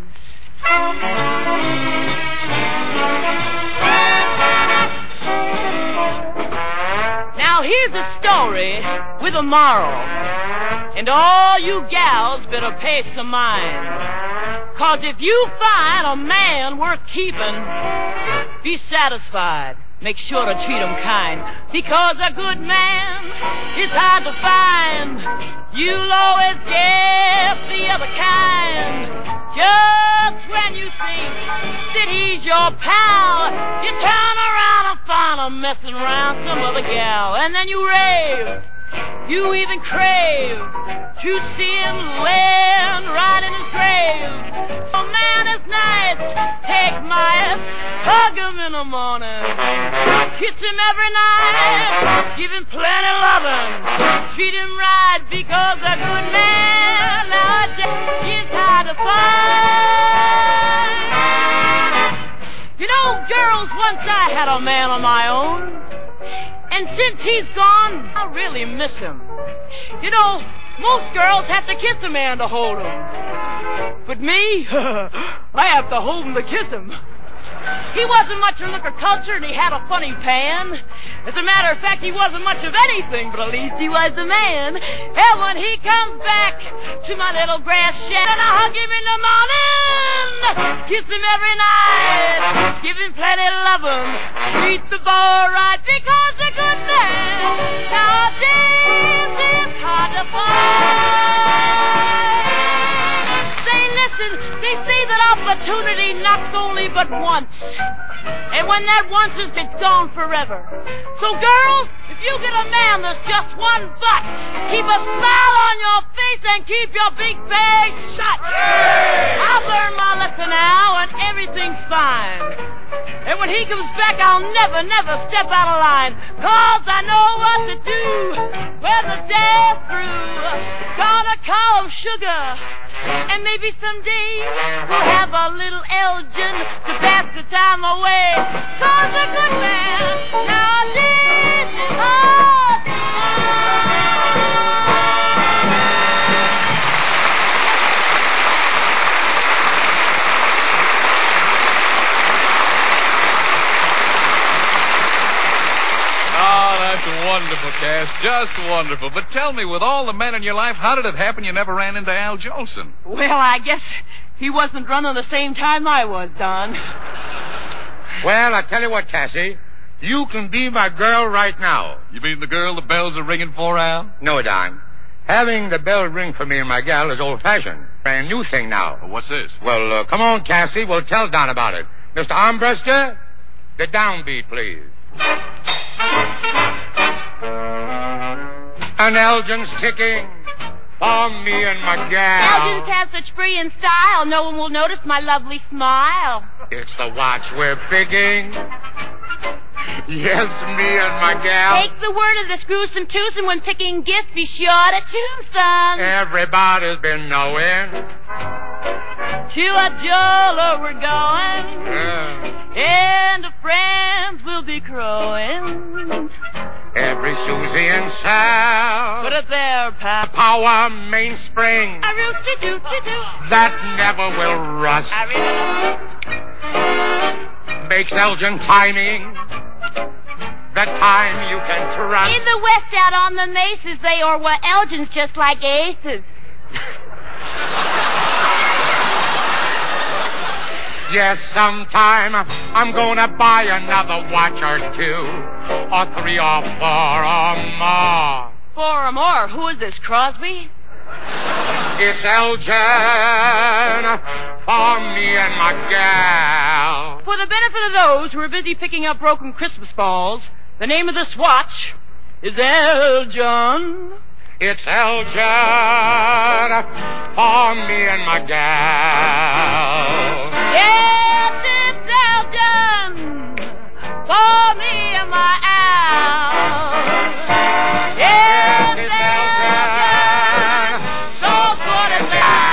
Now here's a story with a moral. And all you gals better pay some mind. 'Cause if you find a man worth keeping, be satisfied. Make sure to treat him kind. Because a good man is hard to find. You'll always get the other kind. Just when you think that he's your pal, you turn around and find him messing around some other gal. And then you rave. You even crave to see him laying right in his grave. A man is nice, take my hug him in the morning, kiss him every night, give him plenty loving, treat him right because a good man to find. You know, girls, once I had a man on my own. And since he's gone, I really miss him. You know, most girls have to kiss a man to hold him. But me, I have to hold him to kiss him. He wasn't much of liquor culture, and he had a funny pan. As a matter of fact, he wasn't much of anything, but at least he was a man. And when he comes back to my little grass shed, and I hug him in the morning, kiss him every night, give him plenty of lovin', treat the boy right, because a good man nowadays is hard to find. Say, listen, they say that opportunity knocks only but once. And when that once is, it's gone forever. So, girls, if you get a man that's just one butt, keep a smile on your face and keep your big bag shut. I've learned my lesson now, and everything's fine. And when he comes back, I'll never, never step out of line. Cause I know what to do when the day's through. Gonna call him sugar. And maybe someday we'll have a little Elgin to pass the time away. Cause a good man nowadays is hard to Oh, that's wonderful, Cass. Just wonderful. But tell me, with all the men in your life, how did it happen you never ran into Al Jolson? Well, I guess he wasn't running the same time I was, Don. Well, I tell you what, Cassie. You can be my girl right now. You mean the girl the bells are ringing for, Al? No, Don. Having the bell ring for me and my gal is old-fashioned. Brand new thing now. Well, what's this? Well, uh, come on, Cassie. We'll tell Don about it. Mister Armbruster, the downbeat, please. An Elgin's ticking for me and my gal. Elgin's have such free and style, no one will notice my lovely smile. It's the watch we're picking. Yes, me and my gal. Take the word of the screwsome twosome when picking gifts, be sure to tune some. Everybody's been knowing. To a jeweler we're going. Yeah. And the friends will be crowing. Every Susie and Sal. Put it there, Pap. Power mainspring. A root-de-doot-de-doo. That never will rust. I really Makes Elgin timing. The time you can trust. In the West out on the mesas, they are what Elgin's just like aces. Yes, sometime I'm gonna buy another watch or two, or three or four or more. Four or more? Who is this, Crosby? It's Elgin for me and my gal. For the benefit of those who are busy picking up broken Christmas balls, the name of this watch is Elgin. It's Elgin for me and my gal. Yes, it's Elgin for me and my Al. Yes, it's Elgin, so good as that.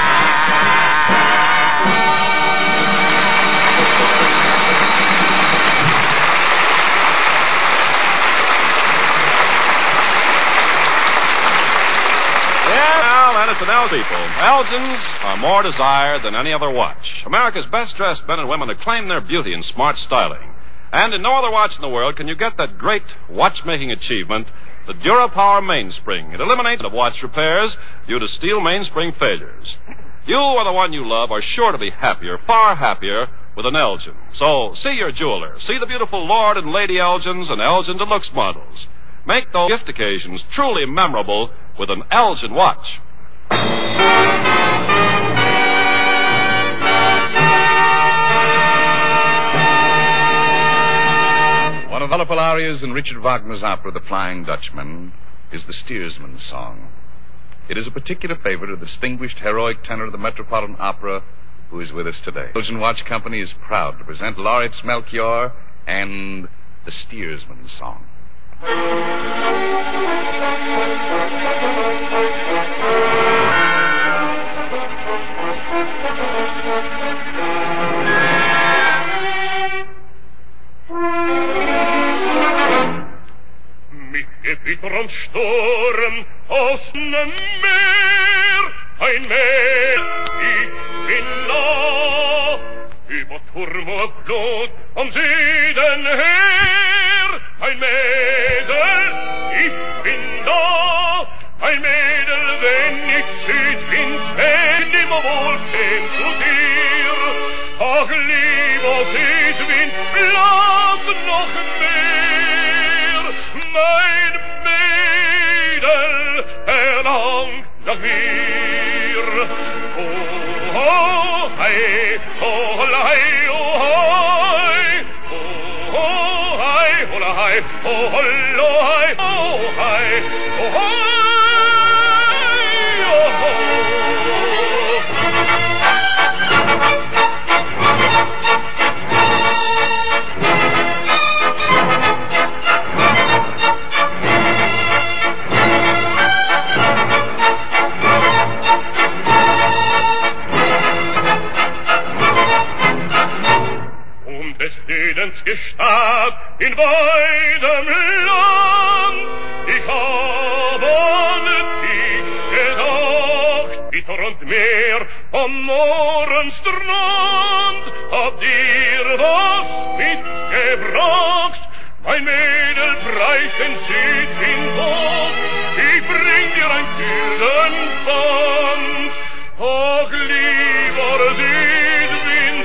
And it's an L people. Elgins are more desired than any other watch. America's best-dressed men and women acclaim their beauty and smart styling. And in no other watch in the world can you get that great watchmaking achievement, the DuraPower mainspring. It eliminates of watch repairs due to steel mainspring failures. You or the one you love are sure to be happier, far happier, with an Elgin. So see your jeweler. See the beautiful Lord and Lady Elgins and Elgin Deluxe models. Make those gift occasions truly memorable with an Elgin watch. One of the wonderful arias in Richard Wagner's opera, The Flying Dutchman, is the Steersman's Song. It is a particular favorite of the distinguished heroic tenor of the Metropolitan Opera who is with us today. The Elgin Watch Company is proud to present Lauritz Melchior and the Steersman's Song. vom Sturm aus nem Meer, ein Meer, ich bin da, über Turm und Blut am Süden her, ein Mädel, ich bin da, ein Mädel, wenn ich Südwind weht, immer wohl käm zu dir. Ach, lieber Südwind, bleib noch mehr, mein Mädel, erlangt nach mir. Oh, oh, hei, oh, hei, oh, hei, oh, hei, oh, hei, oh, hei, oh, hei, oh, hei. Gestad in weidem Land, ich hab an dich gedacht, bitter und Meer am Mohrenstrand, hab dir was mitgebracht, mein Mädel preist den Südwind hoch, ich bring dir ein Güldenpfand, ach lieber Südwind,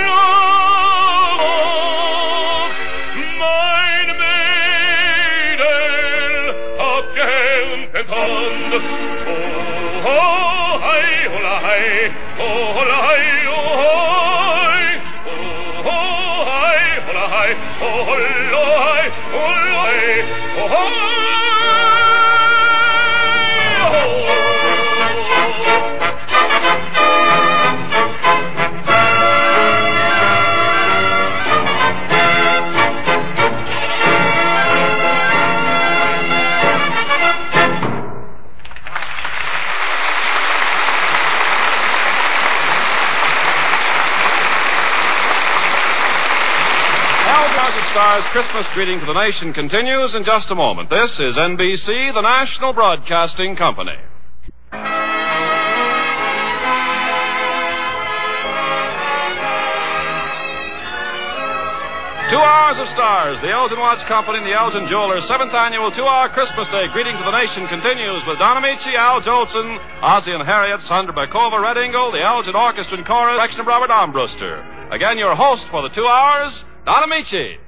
Hand. Oh, oh, hei, hola, hei, oh, hola, hei, oh, hei, oh, oh, hei, hola, hei, oh, hola, hei, hola, hei, oh, hei, Star's Christmas greeting to the nation continues in just a moment. This is N B C, the National Broadcasting Company. Two hours of stars. The Elgin Watch Company and the Elgin Jewelers' seventh annual two-hour Christmas Day greeting to the nation continues with Don Amici, Al Jolson, Ozzie and Harriet, Sandra Bakova, Red Ingle, the Elgin Orchestra and Chorus, direction of Robert Armbruster. Again, your host for the two hours, Don Amici.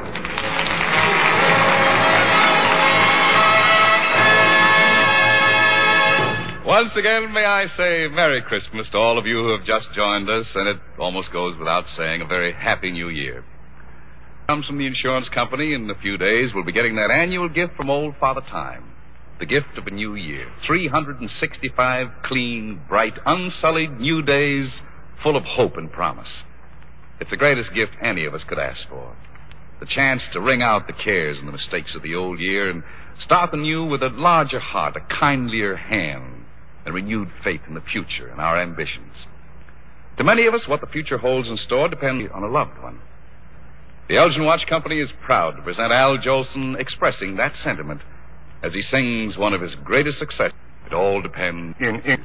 Once again, may I say Merry Christmas to all of you who have just joined us, and it almost goes without saying a very Happy New Year. Comes from the insurance company. In a few days, we'll be getting that annual gift from Old Father Time. The gift of a new year. three hundred sixty-five clean, bright, unsullied new days full of hope and promise. It's the greatest gift any of us could ask for. The chance to wring out the cares and the mistakes of the old year and start the new with a larger heart, a kindlier hand, and renewed faith in the future and our ambitions. To many of us, what the future holds in store depends on a loved one. The Elgin Watch Company is proud to present Al Jolson expressing that sentiment as he sings one of his greatest successes. It all depends in in.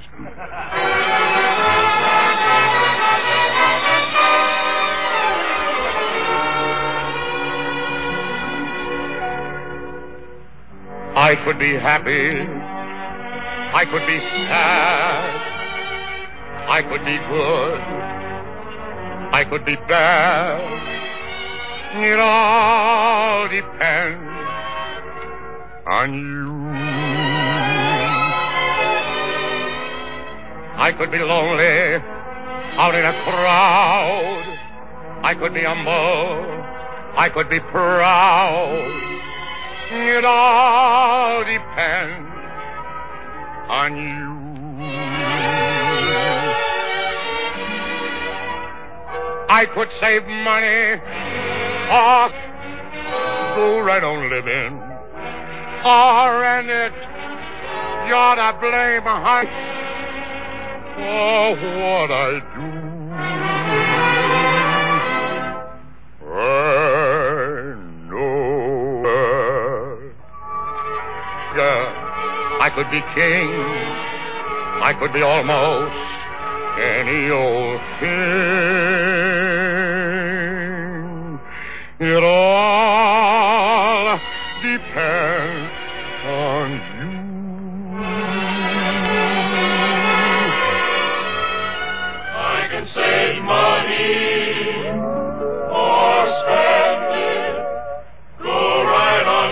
I could be happy, I could be sad, I could be good, I could be bad. It all depends on you. I could be lonely out in a crowd, I could be humble, I could be proud. It all depends on you. I could save money or go right on living, or rent it. You're to blame behind for what I do. I know could be king. I could be almost any old thing. It all depends on you. I can save money or spend it. Go right on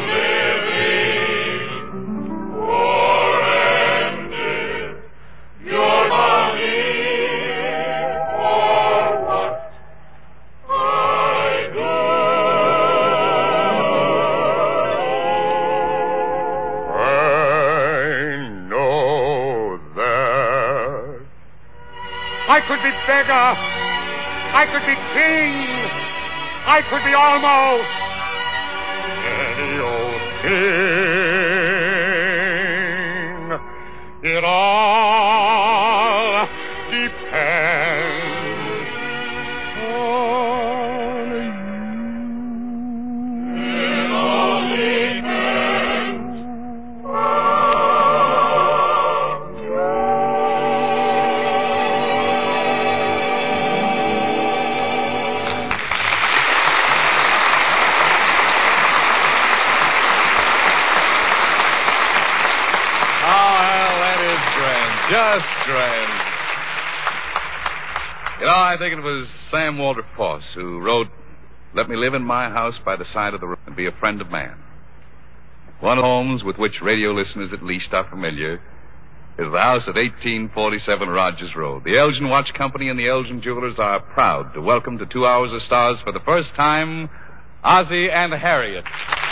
living or end it. Your money or what I do. I know that. I could be beggar. I could be king. I could be almost any old thing. It all depends on you. It all depends on you. Just grand. You know, I think it was Sam Walter Foss who wrote, "Let me live in my house by the side of the road and be a friend of man." One of the homes with which radio listeners at least are familiar is the house at eighteen forty-seven Rogers Road. The Elgin Watch Company and the Elgin Jewelers are proud to welcome to Two Hours of Stars for the first time, Ozzie and Harriet.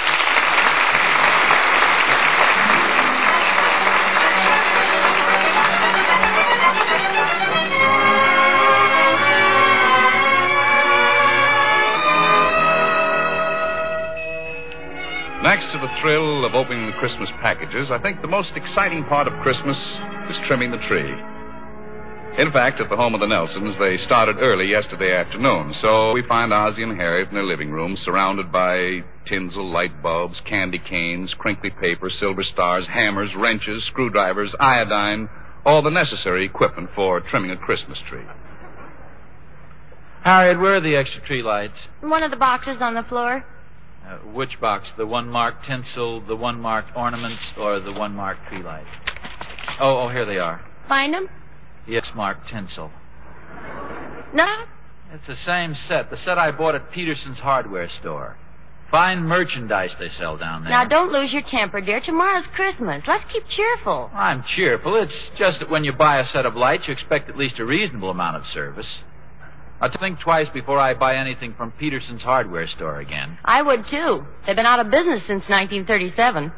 Next to the thrill of opening the Christmas packages, I think the most exciting part of Christmas is trimming the tree. In fact, at the home of the Nelsons, they started early yesterday afternoon, so we find Ozzie and Harriet in their living room surrounded by tinsel, light bulbs, candy canes, crinkly paper, silver stars, hammers, wrenches, screwdrivers, iodine, all the necessary equipment for trimming a Christmas tree. Harriet, where are the extra tree lights? One of the boxes on the floor. Uh, which box? The one marked tinsel, the one marked ornaments, or the one marked tree light? Oh, oh, here they are. Find them? Yes, marked tinsel. No? It's the same set. The set I bought at Peterson's hardware store. Fine merchandise they sell down there. Now, don't lose your temper, dear. Tomorrow's Christmas. Let's keep cheerful. I'm cheerful. It's just that when you buy a set of lights, you expect at least a reasonable amount of service. I'll think twice before I buy anything from Peterson's hardware store again. I would, too. They've been out of business since nineteen thirty-seven.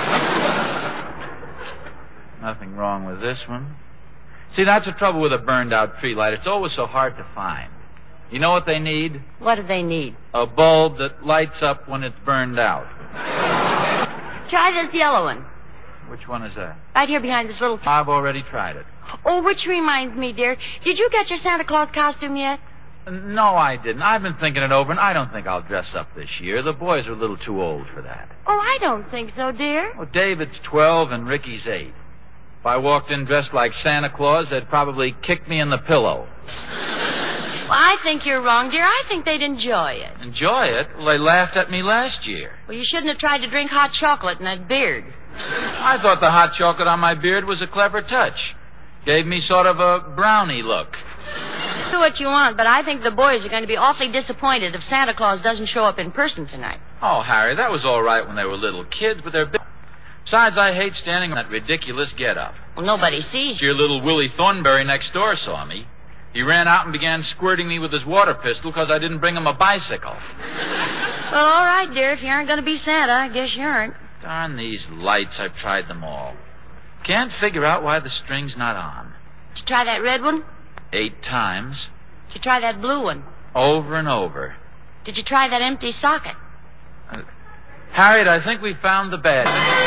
Nothing wrong with this one. See, that's the trouble with a burned-out tree light. It's always so hard to find. You know what they need? What do they need? A bulb that lights up when it's burned out. Try this yellow one. Which one is that? Right here behind this little... I've already tried it. Oh, which reminds me, dear. Did you get your Santa Claus costume yet? No, I didn't. I've been thinking it over, and I don't think I'll dress up this year. The boys are a little too old for that. Oh, I don't think so, dear. Well, David's twelve and Ricky's eight. If I walked in dressed like Santa Claus, they'd probably kick me in the pillow. Well, I think you're wrong, dear. I think they'd enjoy it. Enjoy it? Well, they laughed at me last year. Well, you shouldn't have tried to drink hot chocolate in that beard. I thought the hot chocolate on my beard was a clever touch. Gave me sort of a brownie look. Do what you want, but I think the boys are going to be awfully disappointed if Santa Claus doesn't show up in person tonight. Oh, Harry, that was all right when they were little kids, but they're big. Besides, I hate standing in that ridiculous get-up. Well, nobody sees you. Your little Willie Thornberry next door saw me. He ran out and began squirting me with his water pistol because I didn't bring him a bicycle. Well, all right, dear. If you aren't going to be Santa, I guess you aren't. Darn these lights. I've tried them all. Can't figure out why the string's not on. Did you try that red one? Eight times. Did you try that blue one? Over and over. Did you try that empty socket? Uh, Harriet, I think we found the bad.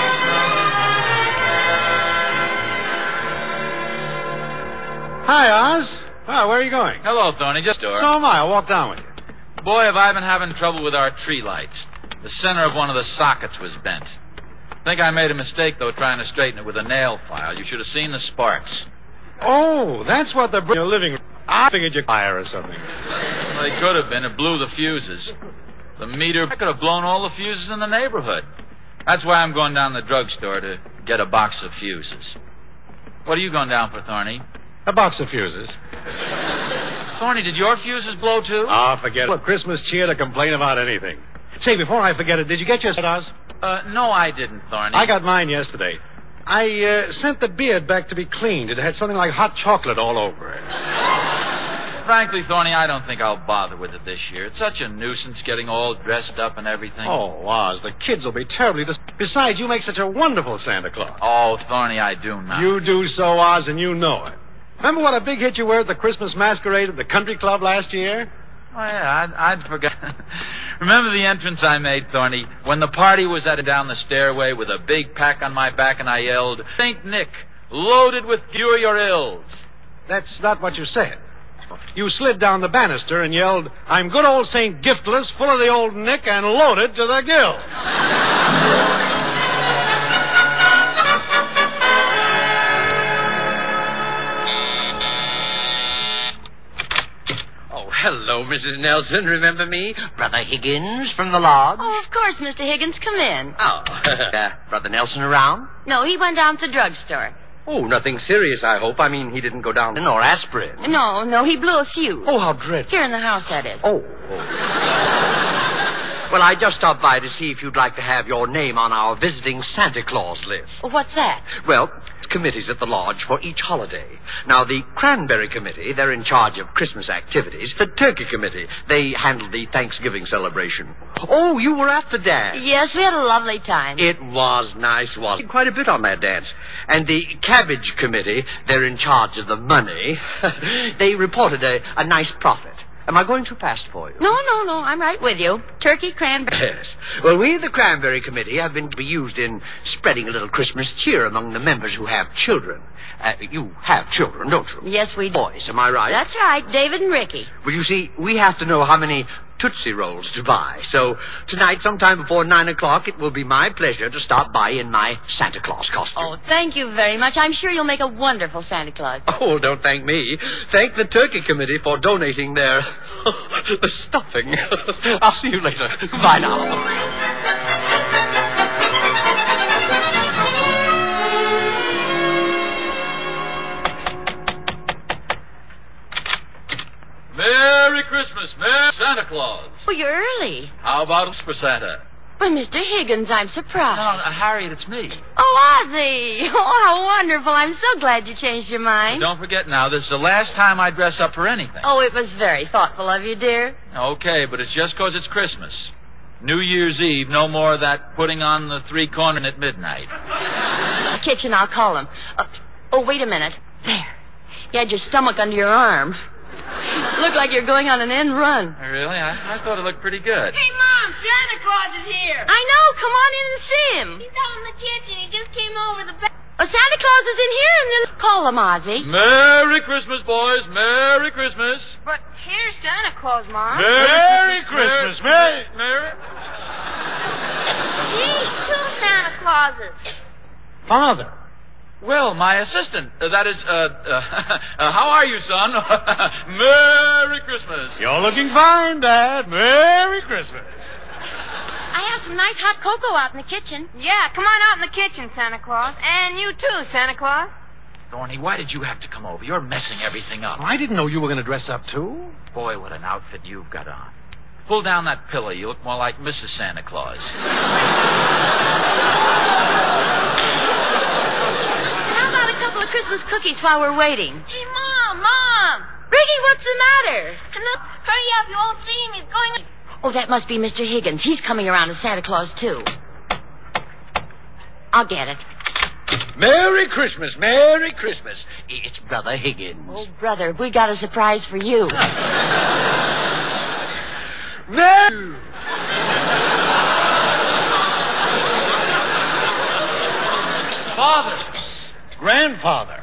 Hi, Oz. Oh, where are you going? Hello, Thorny. Just door. So am I. I'll walk down with you. Boy, have I been having trouble with our tree lights. The center of one of the sockets was bent. think I made a mistake, though, trying to straighten it with a nail file. You should have seen the sparks. Oh, that's what they're bringing your living room. I figured you'd fire or something. Well, they could have been. It blew the fuses. The meter could have blown all the fuses in the neighborhood. That's why I'm going down to the drugstore to get a box of fuses. What are you going down for, Thorny? A box of fuses. Thorny, did your fuses blow, too? Oh, forget it. Look, Christmas cheer to complain about anything. Say, before I forget it, did you get your Oz? Uh, no, I didn't, Thorny. I got mine yesterday. I uh, sent the beard back to be cleaned. It had something like hot chocolate all over it. Frankly, Thorny, I don't think I'll bother with it this year. It's such a nuisance getting all dressed up and everything. Oh, Oz, the kids will be terribly dis- Besides, you make such a wonderful Santa Claus. Oh, Thorny, I do now. You do so, Oz, and you know it. Remember what a big hit you were at the Christmas masquerade at the country club last year? Oh, yeah, I'd, I'd forgotten. Remember the entrance I made, Thorny, when the party was headed down the stairway with a big pack on my back and I yelled, Saint Nick, loaded with cure your ills. That's not what you said. You slid down the banister and yelled, I'm good old Saint Giftless, full of the old Nick and loaded to the gills. Hello, Missus Nelson. Remember me? Brother Higgins from the lodge. Oh, of course, Mister Higgins. Come in. Oh, uh, Brother Nelson around? No, he went down to the drugstore. Oh, nothing serious, I hope. I mean, he didn't go down nor aspirin. No, no, he blew a fuse. Oh, how dreadful. Here in the house, that is. Oh. oh. Well, I just stopped by to see if you'd like to have your name on our visiting Santa Claus list. Well, what's that? Well, it's committees at the lodge for each holiday. Now, the Cranberry Committee, they're in charge of Christmas activities. The Turkey Committee, they handle the Thanksgiving celebration. Oh, you were at the dance. Yes, we had a lovely time. It was nice, wasn't it? Quite a bit on that dance. And the Cabbage Committee, they're in charge of the money. They reported a, a nice profit. Am I going too fast for you? No, no, no. I'm right with you. Turkey, cranberry. Yes. Well, we, the Cranberry Committee, have been used in spreading a little Christmas cheer among the members who have children. Uh, you have children, don't you? Yes, we do. Boys, am I right? That's right, David and Ricky. Well, you see, we have to know how many Tootsie Rolls to buy. So tonight, sometime before nine o'clock, it will be my pleasure to stop by in my Santa Claus costume. Oh, thank you very much. I'm sure you'll make a wonderful Santa Claus. Oh, don't thank me. Thank the Turkey Committee for donating their the stuffing. I'll see you later. Bye now. Merry Christmas, Merry Santa Claus. Oh, you're early. How about us for Santa? Well, Mister Higgins, I'm surprised. No, uh, Harriet, it's me. Oh, Ozzy. Oh, how wonderful. I'm so glad you changed your mind. Don't forget now, this is the last time I dress up for anything. Oh, it was very thoughtful of you, dear. Okay, but it's just because it's Christmas. New Year's Eve, no more of that putting on the three-corner at midnight. The kitchen, I'll call him. Uh, oh, wait a minute. There. You had your stomach under your arm. Looked like you're going on an end run. Really? I, I thought it looked pretty good. Hey, Mom, Santa Claus is here. I know. Come on in and see him. He's out in the kitchen. He just came over the back. Oh, Santa Claus is in here, and then call him, Ozzy. Merry Christmas, boys. Merry Christmas. But here's Santa Claus, Mom. Merry Christmas. Merry. Merry. Gee, two Santa Clauses. Father. Well, my assistant. Uh, that is, uh, uh, uh, how are you, son? Merry Christmas. You're looking fine, Dad. Merry Christmas. I have some nice hot cocoa out in the kitchen. Yeah, come on out in the kitchen, Santa Claus. And you too, Santa Claus. Thorny, why did you have to come over? You're messing everything up. I didn't know you were going to dress up, too. Boy, what an outfit you've got on. Pull down that pillow. You look more like Missus Santa Claus. Christmas cookies while we're waiting. Hey, Mom, Mom. Ricky, what's the matter? Look, hurry up. You won't see him. He's going... Oh, that must be Mister Higgins. He's coming around as Santa Claus, too. I'll get it. Merry Christmas, Merry Christmas. It's Brother Higgins. Oh, brother, we got a surprise for you. Merry... Father. Grandfather.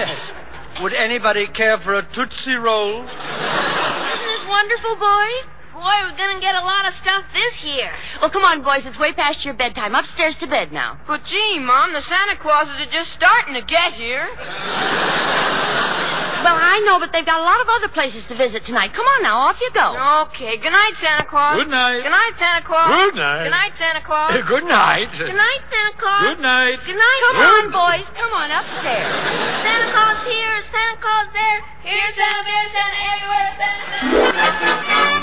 Would anybody care for a Tootsie Roll? Isn't this wonderful, boy? boy. We're gonna get a lot of stuff this year. Well, come on, boys. It's way past your bedtime. Upstairs to bed now. But gee, Mom, the Santa Clauses are just starting to get here. Well, I know, but they've got a lot of other places to visit tonight. Come on now, off you go. Okay. Good night, Santa Claus. Good night. Good night, Santa Claus. Good night. Good night, Santa Claus. Uh, good night. Good night, Santa Claus. Good night. Good night. Come Santa- on, boys. Come on upstairs. Santa Claus here. Santa Claus there. Here, Santa, there, Santa, everywhere, Santa.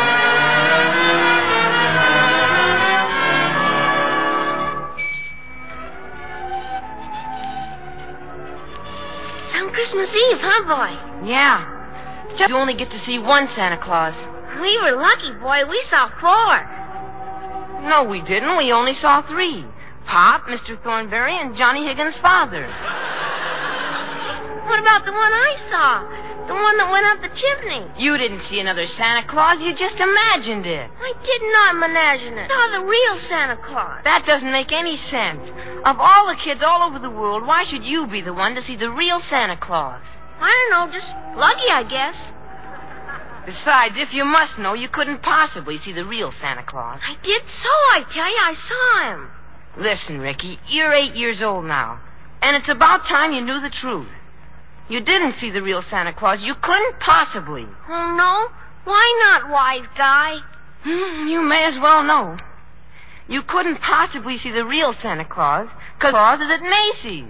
Some Christmas Eve, huh, boy? Yeah. Just you only get to see one Santa Claus. We were lucky, boy. We saw four. No, we didn't. We only saw three. Pop, Mister Thornberry, and Johnny Higgins' father. What about the one I saw? The one that went up the chimney. You didn't see another Santa Claus. You just imagined it. I did not imagine it. I saw the real Santa Claus. That doesn't make any sense. Of all the kids all over the world, why should you be the one to see the real Santa Claus? I don't know. Just lucky, I guess. Besides, if you must know, you couldn't possibly see the real Santa Claus. I did so, I tell you. I saw him. Listen, Ricky, you're eight years old now, and it's about time you knew the truth. You didn't see the real Santa Claus. You couldn't possibly. Oh, no? Why not, wise guy? Hmm, you may as well know. You couldn't possibly see the real Santa Claus, because Claus is at Macy's.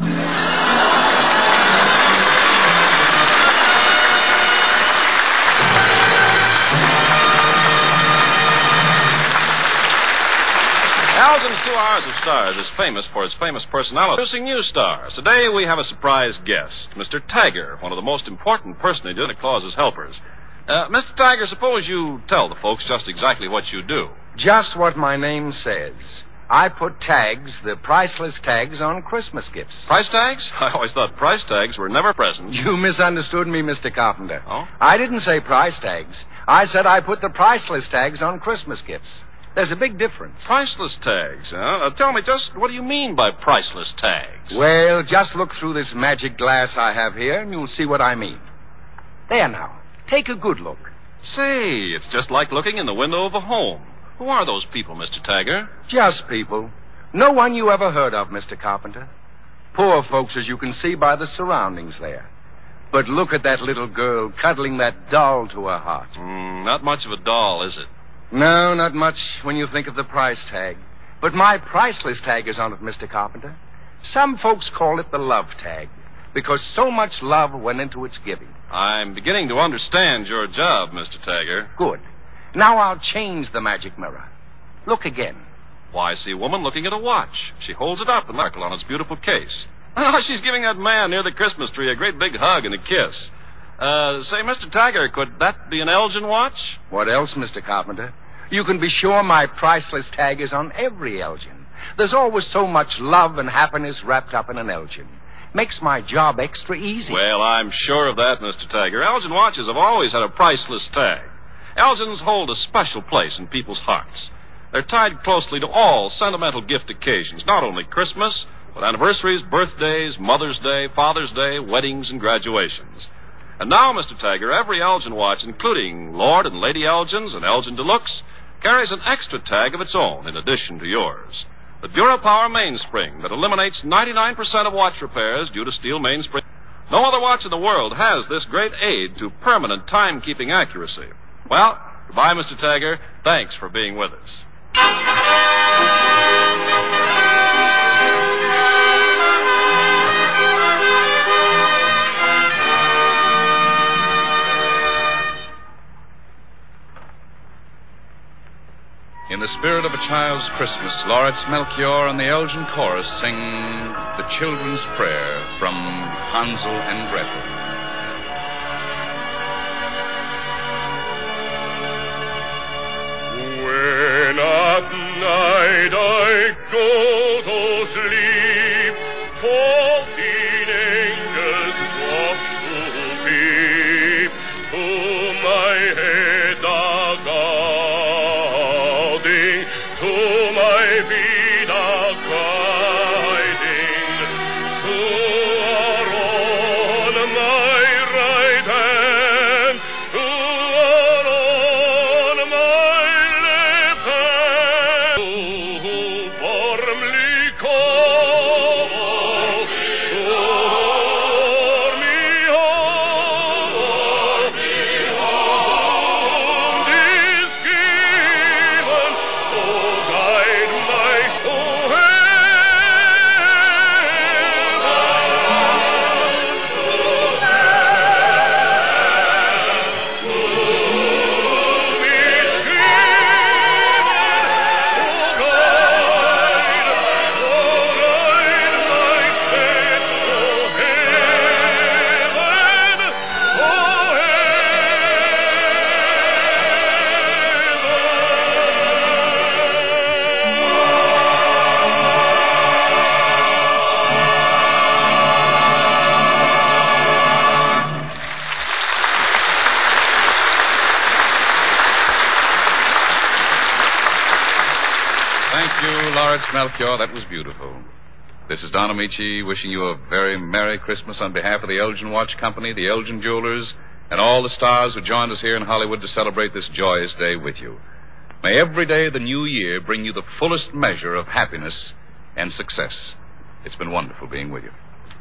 Elgin's Two Hours of Stars is famous for its famous personality, producing new stars. Today we have a surprise guest, Mister Tiger, one of the most important personages in Claus's helpers. Uh, Mister Tiger, suppose you tell the folks just exactly what you do. Just what my name says. I put tags, the priceless tags, on Christmas gifts. Price tags? I always thought price tags were never present. You misunderstood me, Mister Carpenter. Oh? I didn't say price tags. I said I put the priceless tags on Christmas gifts. There's a big difference. Priceless tags, huh? Uh, tell me, just what do you mean by priceless tags? Well, just look through this magic glass I have here, and you'll see what I mean. There now. Take a good look. Say, it's just like looking in the window of a home. Who are those people, Mister Tiger? Just people. No one you ever heard of, Mister Carpenter. Poor folks, as you can see by the surroundings there. But look at that little girl cuddling that doll to her heart. Mm, not much of a doll, is it? No, not much when you think of the price tag. But my priceless tag is on it, Mister Carpenter. Some folks call it the love tag, because so much love went into its giving. I'm beginning to understand your job, Mister Tiger. Good. Now I'll change the magic mirror. Look again. Why, I see a woman looking at a watch. She holds it up and sparkle on its beautiful case. Oh, she's giving that man near the Christmas tree a great big hug and a kiss. Uh, say, Mister Tiger, could that be an Elgin watch? What else, Mister Carpenter? You can be sure my priceless tag is on every Elgin. There's always so much love and happiness wrapped up in an Elgin. Makes my job extra easy. Well, I'm sure of that, Mister Tiger. Elgin watches have always had a priceless tag. Elgins hold a special place in people's hearts. They're tied closely to all sentimental gift occasions, not only Christmas, but anniversaries, birthdays, Mother's Day, Father's Day, weddings, and graduations. And now, Mister Tiger, every Elgin watch, including Lord and Lady Elgin's and Elgin Deluxe, carries an extra tag of its own in addition to yours. The DuraPower mainspring that eliminates ninety-nine percent of watch repairs due to steel mainspring. No other watch in the world has this great aid to permanent timekeeping accuracy. Well, goodbye, Mister Tiger. Thanks for being with us. In the spirit of a child's Christmas, Lawrence Melchior and the Elgin Chorus sing the Children's Prayer from Hansel and Gretel. When at night I go to sleep, fourteen angels watch to peep, to my head are guarding, to my feet are guiding, to are on my right hand, to are Yes, Melchior, that was beautiful. This is Don Amici wishing you a very Merry Christmas on behalf of the Elgin Watch Company, the Elgin Jewelers, and all the stars who joined us here in Hollywood to celebrate this joyous day with you. May every day of the new year bring you the fullest measure of happiness and success. It's been wonderful being with you.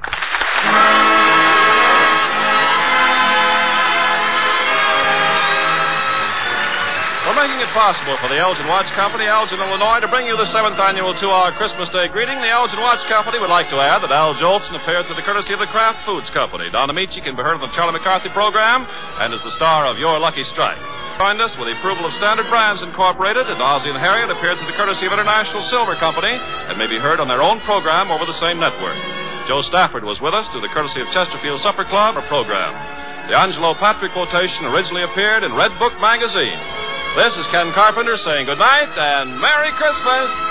For making it possible for the Elgin Watch Company, Elgin, Illinois, to bring you the seventh annual two-hour Christmas Day greeting, the Elgin Watch Company would like to add that Al Jolson appeared through the courtesy of the Kraft Foods Company. Don Amici can be heard on the Charlie McCarthy program and is the star of Your Lucky Strike. Joined us with the approval of Standard Brands Incorporated, and Ozzie and Harriet appeared through the courtesy of International Silver Company and may be heard on their own program over the same network. Joe Stafford was with us through the courtesy of Chesterfield Supper Club, our program. The Angelo Patrick quotation originally appeared in Red Book magazine. This is Ken Carpenter saying good night and Merry Christmas.